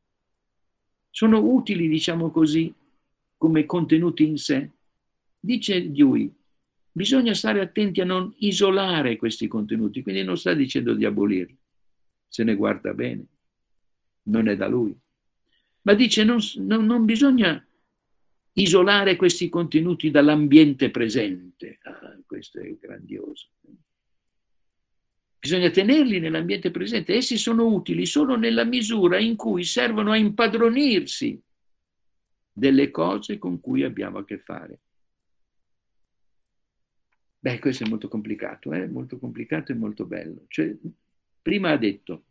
diciamo così, come contenuti in sé. Dice Dewey, bisogna stare attenti a non isolare questi contenuti, quindi non sta dicendo di abolirli, se ne guarda bene, non è da lui, ma dice non bisogna isolare questi contenuti dall'ambiente presente. Questo è grandioso. Bisogna tenerli nell'ambiente presente. Essi sono utili solo nella misura in cui servono a impadronirsi delle cose con cui abbiamo a che fare. Beh, questo è molto complicato, molto complicato e molto bello. Cioè, prima ha detto,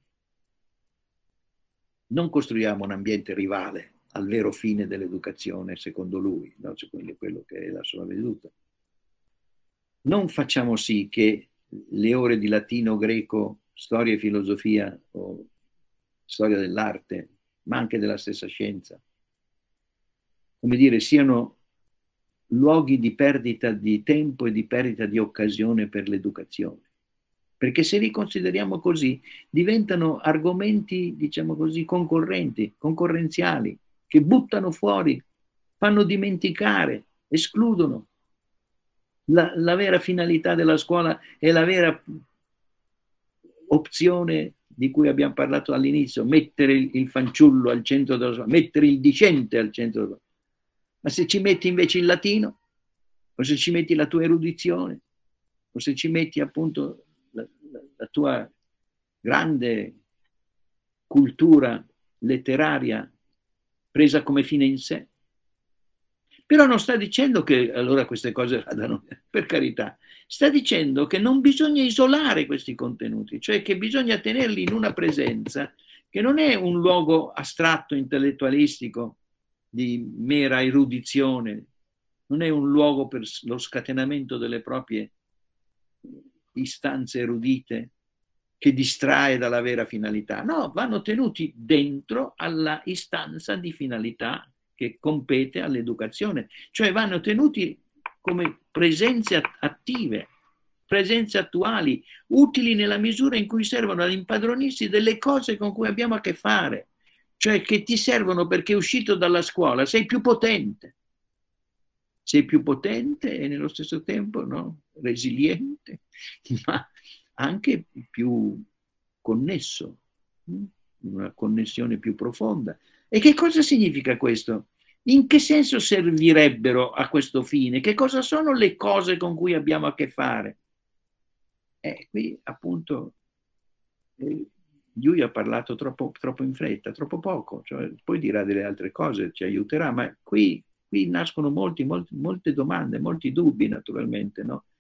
non costruiamo un ambiente rivale al vero fine dell'educazione, secondo lui, no? Secondo quello che è la sua veduta. Non facciamo sì che le ore di latino, greco, storia e filosofia o storia dell'arte, ma anche della stessa scienza, come dire, siano luoghi di perdita di tempo e di perdita di occasione per l'educazione. Perché se li consideriamo così, diventano argomenti, diciamo così, concorrenziali, che buttano fuori, fanno dimenticare, escludono la vera finalità della scuola e la vera opzione di cui abbiamo parlato all'inizio, mettere il fanciullo al centro della scuola, mettere il discente al centro della scuola. Ma se ci metti invece il latino, o se ci metti la tua erudizione, o se ci metti appunto la tua grande cultura letteraria presa come fine in sé. Però non sta dicendo che allora queste cose vadano, per carità, sta dicendo che non bisogna isolare questi contenuti, cioè che bisogna tenerli in una presenza che non è un luogo astratto, intellettualistico, di mera erudizione, non è un luogo per lo scatenamento delle proprie istanze erudite che distrae dalla vera finalità. No, vanno tenuti dentro alla istanza di finalità che compete all'educazione, cioè vanno tenuti come presenze attive, presenze attuali, utili nella misura in cui servono ad impadronirsi delle cose con cui abbiamo a che fare, cioè che ti servono perché uscito dalla scuola sei più potente. Sei più potente e nello stesso tempo, no, resiliente, ma anche più connesso, una connessione più profonda. E che cosa significa questo? In che senso servirebbero a questo fine? Che cosa sono le cose con cui abbiamo a che fare? Qui appunto lui ha parlato troppo in fretta, troppo poco, cioè, poi dirà delle altre cose, ci aiuterà, ma qui nascono molte domande, molti dubbi naturalmente, no?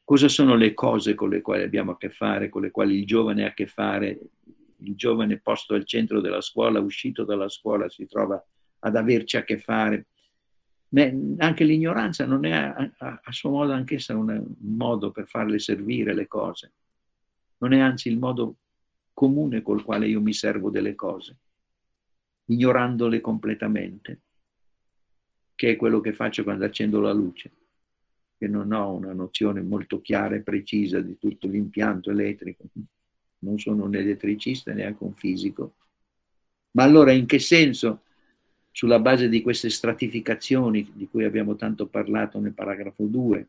Cosa sono le cose con le quali abbiamo a che fare, con le quali il giovane ha a che fare? Il giovane posto al centro della scuola, uscito dalla scuola, si trova ad averci a che fare. Anche l'ignoranza non è a suo modo anch'essa un modo per farle servire le cose. Non è anzi il modo comune col quale io mi servo delle cose, ignorandole completamente, che è quello che faccio quando accendo la luce, che non ho una nozione molto chiara e precisa di tutto l'impianto elettrico. Non sono un elettricista, neanche un fisico. Ma allora in che senso, sulla base di queste stratificazioni di cui abbiamo tanto parlato nel paragrafo 2,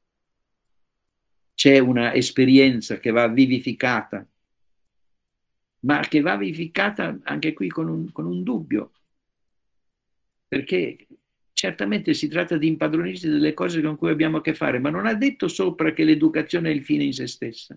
c'è una esperienza che va vivificata, ma che va vivificata anche qui con un dubbio, perché certamente si tratta di impadronirsi delle cose con cui abbiamo a che fare, ma non ha detto sopra che l'educazione è il fine in se stessa.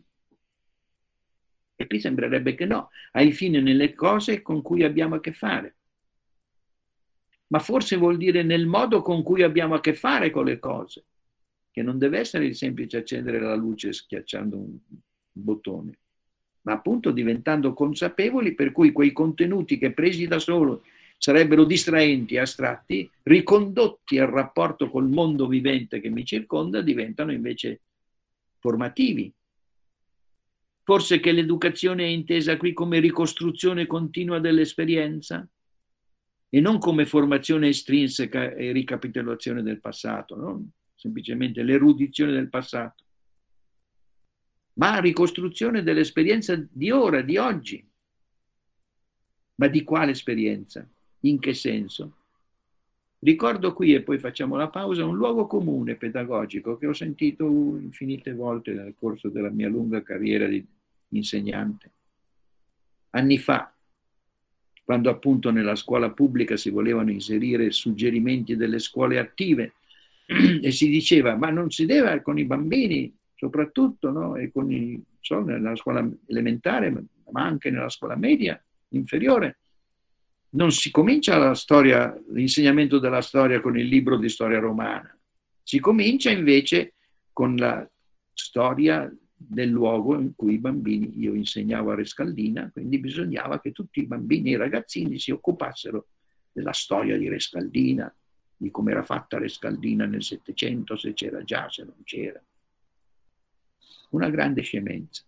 E qui sembrerebbe che no, ha il fine nelle cose con cui abbiamo a che fare. Ma forse vuol dire nel modo con cui abbiamo a che fare con le cose, che non deve essere il semplice accendere la luce schiacciando un bottone, ma appunto diventando consapevoli, per cui quei contenuti che presi da solo sarebbero distraenti, astratti, ricondotti al rapporto col mondo vivente che mi circonda, diventano invece formativi. Forse che l'educazione è intesa qui come ricostruzione continua dell'esperienza e non come formazione estrinseca e ricapitolazione del passato, non semplicemente l'erudizione del passato, ma ricostruzione dell'esperienza di ora, di oggi. Ma di quale esperienza? In che senso? Ricordo qui, e poi facciamo la pausa, un luogo comune pedagogico che ho sentito infinite volte nel corso della mia lunga carriera di insegnante. Anni fa, quando appunto nella scuola pubblica si volevano inserire suggerimenti delle scuole attive e si diceva, ma non si deve con i bambini, soprattutto, no? E con nella scuola elementare, ma anche nella scuola media, inferiore, non si comincia la storia, l'insegnamento della storia con il libro di storia romana, si comincia invece con la storia del luogo in cui i bambini, io insegnavo a Rescaldina, quindi bisognava che tutti i bambini e i ragazzini si occupassero della storia di Rescaldina, di come era fatta Rescaldina nel Settecento, se c'era già, se non c'era. Una grande scemenza.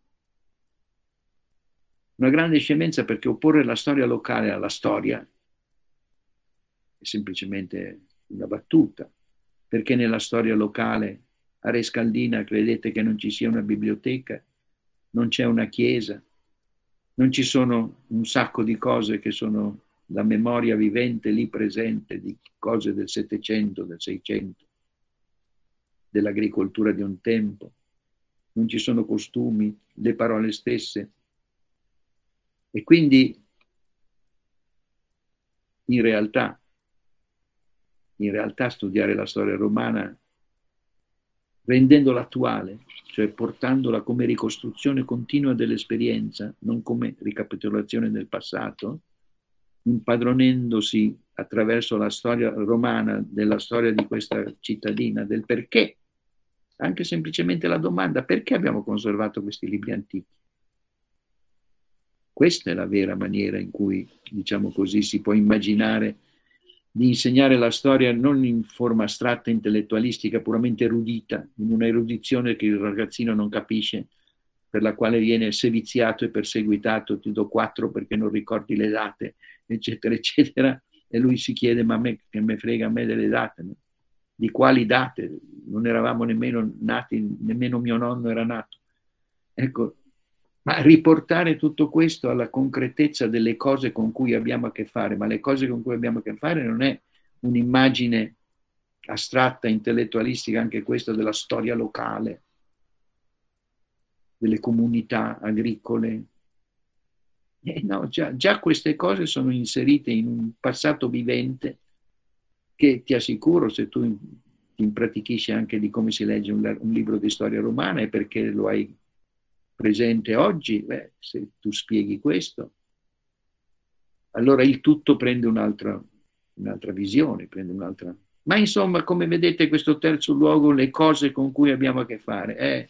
Una grande scemenza, perché opporre la storia locale alla storia è semplicemente una battuta, perché nella storia locale a Rescaldina credete che non ci sia una biblioteca, non c'è una chiesa, non ci sono un sacco di cose che sono la memoria vivente lì presente di cose del Settecento, del Seicento, dell'agricoltura di un tempo, non ci sono costumi, le parole stesse. E quindi in realtà studiare la storia romana rendendola attuale, cioè portandola come ricostruzione continua dell'esperienza, non come ricapitolazione del passato, impadronendosi attraverso la storia romana della storia di questa cittadina, del perché, anche semplicemente la domanda, perché abbiamo conservato questi libri antichi? Questa è la vera maniera in cui, diciamo così, si può immaginare di insegnare la storia non in forma astratta, intellettualistica, puramente erudita, in una erudizione che il ragazzino non capisce, per la quale viene seviziato e perseguitato, ti do 4 perché non ricordi le date, eccetera, eccetera, e lui si chiede, ma a me, che me frega a me delle date? No? Di quali date? Non eravamo nemmeno nati, nemmeno mio nonno era nato. Ecco, ma riportare tutto questo alla concretezza delle cose con cui abbiamo a che fare, ma le cose con cui abbiamo a che fare non è un'immagine astratta, intellettualistica, anche questa della storia locale, delle comunità agricole. No, già queste cose sono inserite in un passato vivente che ti assicuro, se tu ti impratichisci anche di come si legge un libro di storia romana, è perché lo hai presente oggi, se tu spieghi questo, allora il tutto prende un'altra visione, prende un'altra Ma insomma, come vedete, questo terzo luogo, le cose con cui abbiamo a che fare.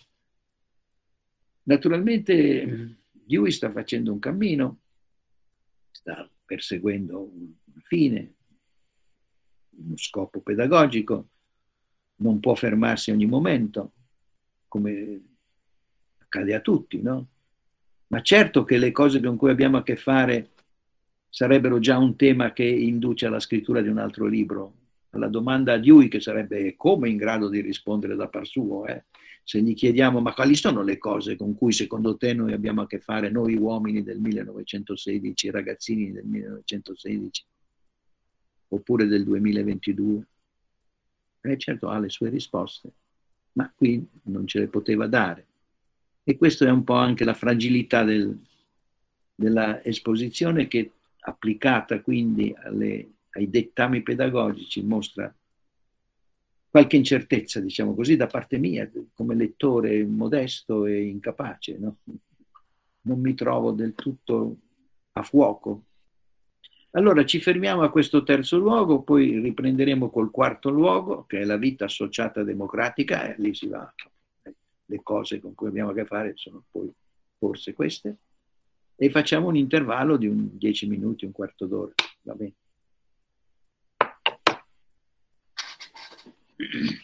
Naturalmente Dewey sta facendo un cammino, sta perseguendo un fine, uno scopo pedagogico, non può fermarsi ogni momento, come accade a tutti, no? Ma certo che le cose con cui abbiamo a che fare sarebbero già un tema che induce alla scrittura di un altro libro. Alla domanda a Dewey, che sarebbe come in grado di rispondere da par suo, se gli chiediamo ma quali sono le cose con cui secondo te noi abbiamo a che fare, noi uomini del 1916, ragazzini del 1916, oppure del 2022? Certo ha le sue risposte, ma qui non ce le poteva dare. E questo è un po' anche la fragilità della esposizione, che applicata quindi ai dettami pedagogici mostra qualche incertezza, diciamo così, da parte mia, come lettore modesto e incapace, no? Non mi trovo del tutto a fuoco. Allora ci fermiamo a questo terzo luogo, poi riprenderemo col quarto luogo, che è la vita associata democratica, e lì si va. Le cose con cui abbiamo a che fare sono poi forse queste, e facciamo un intervallo di 10 minuti, un quarto d'ora, va bene?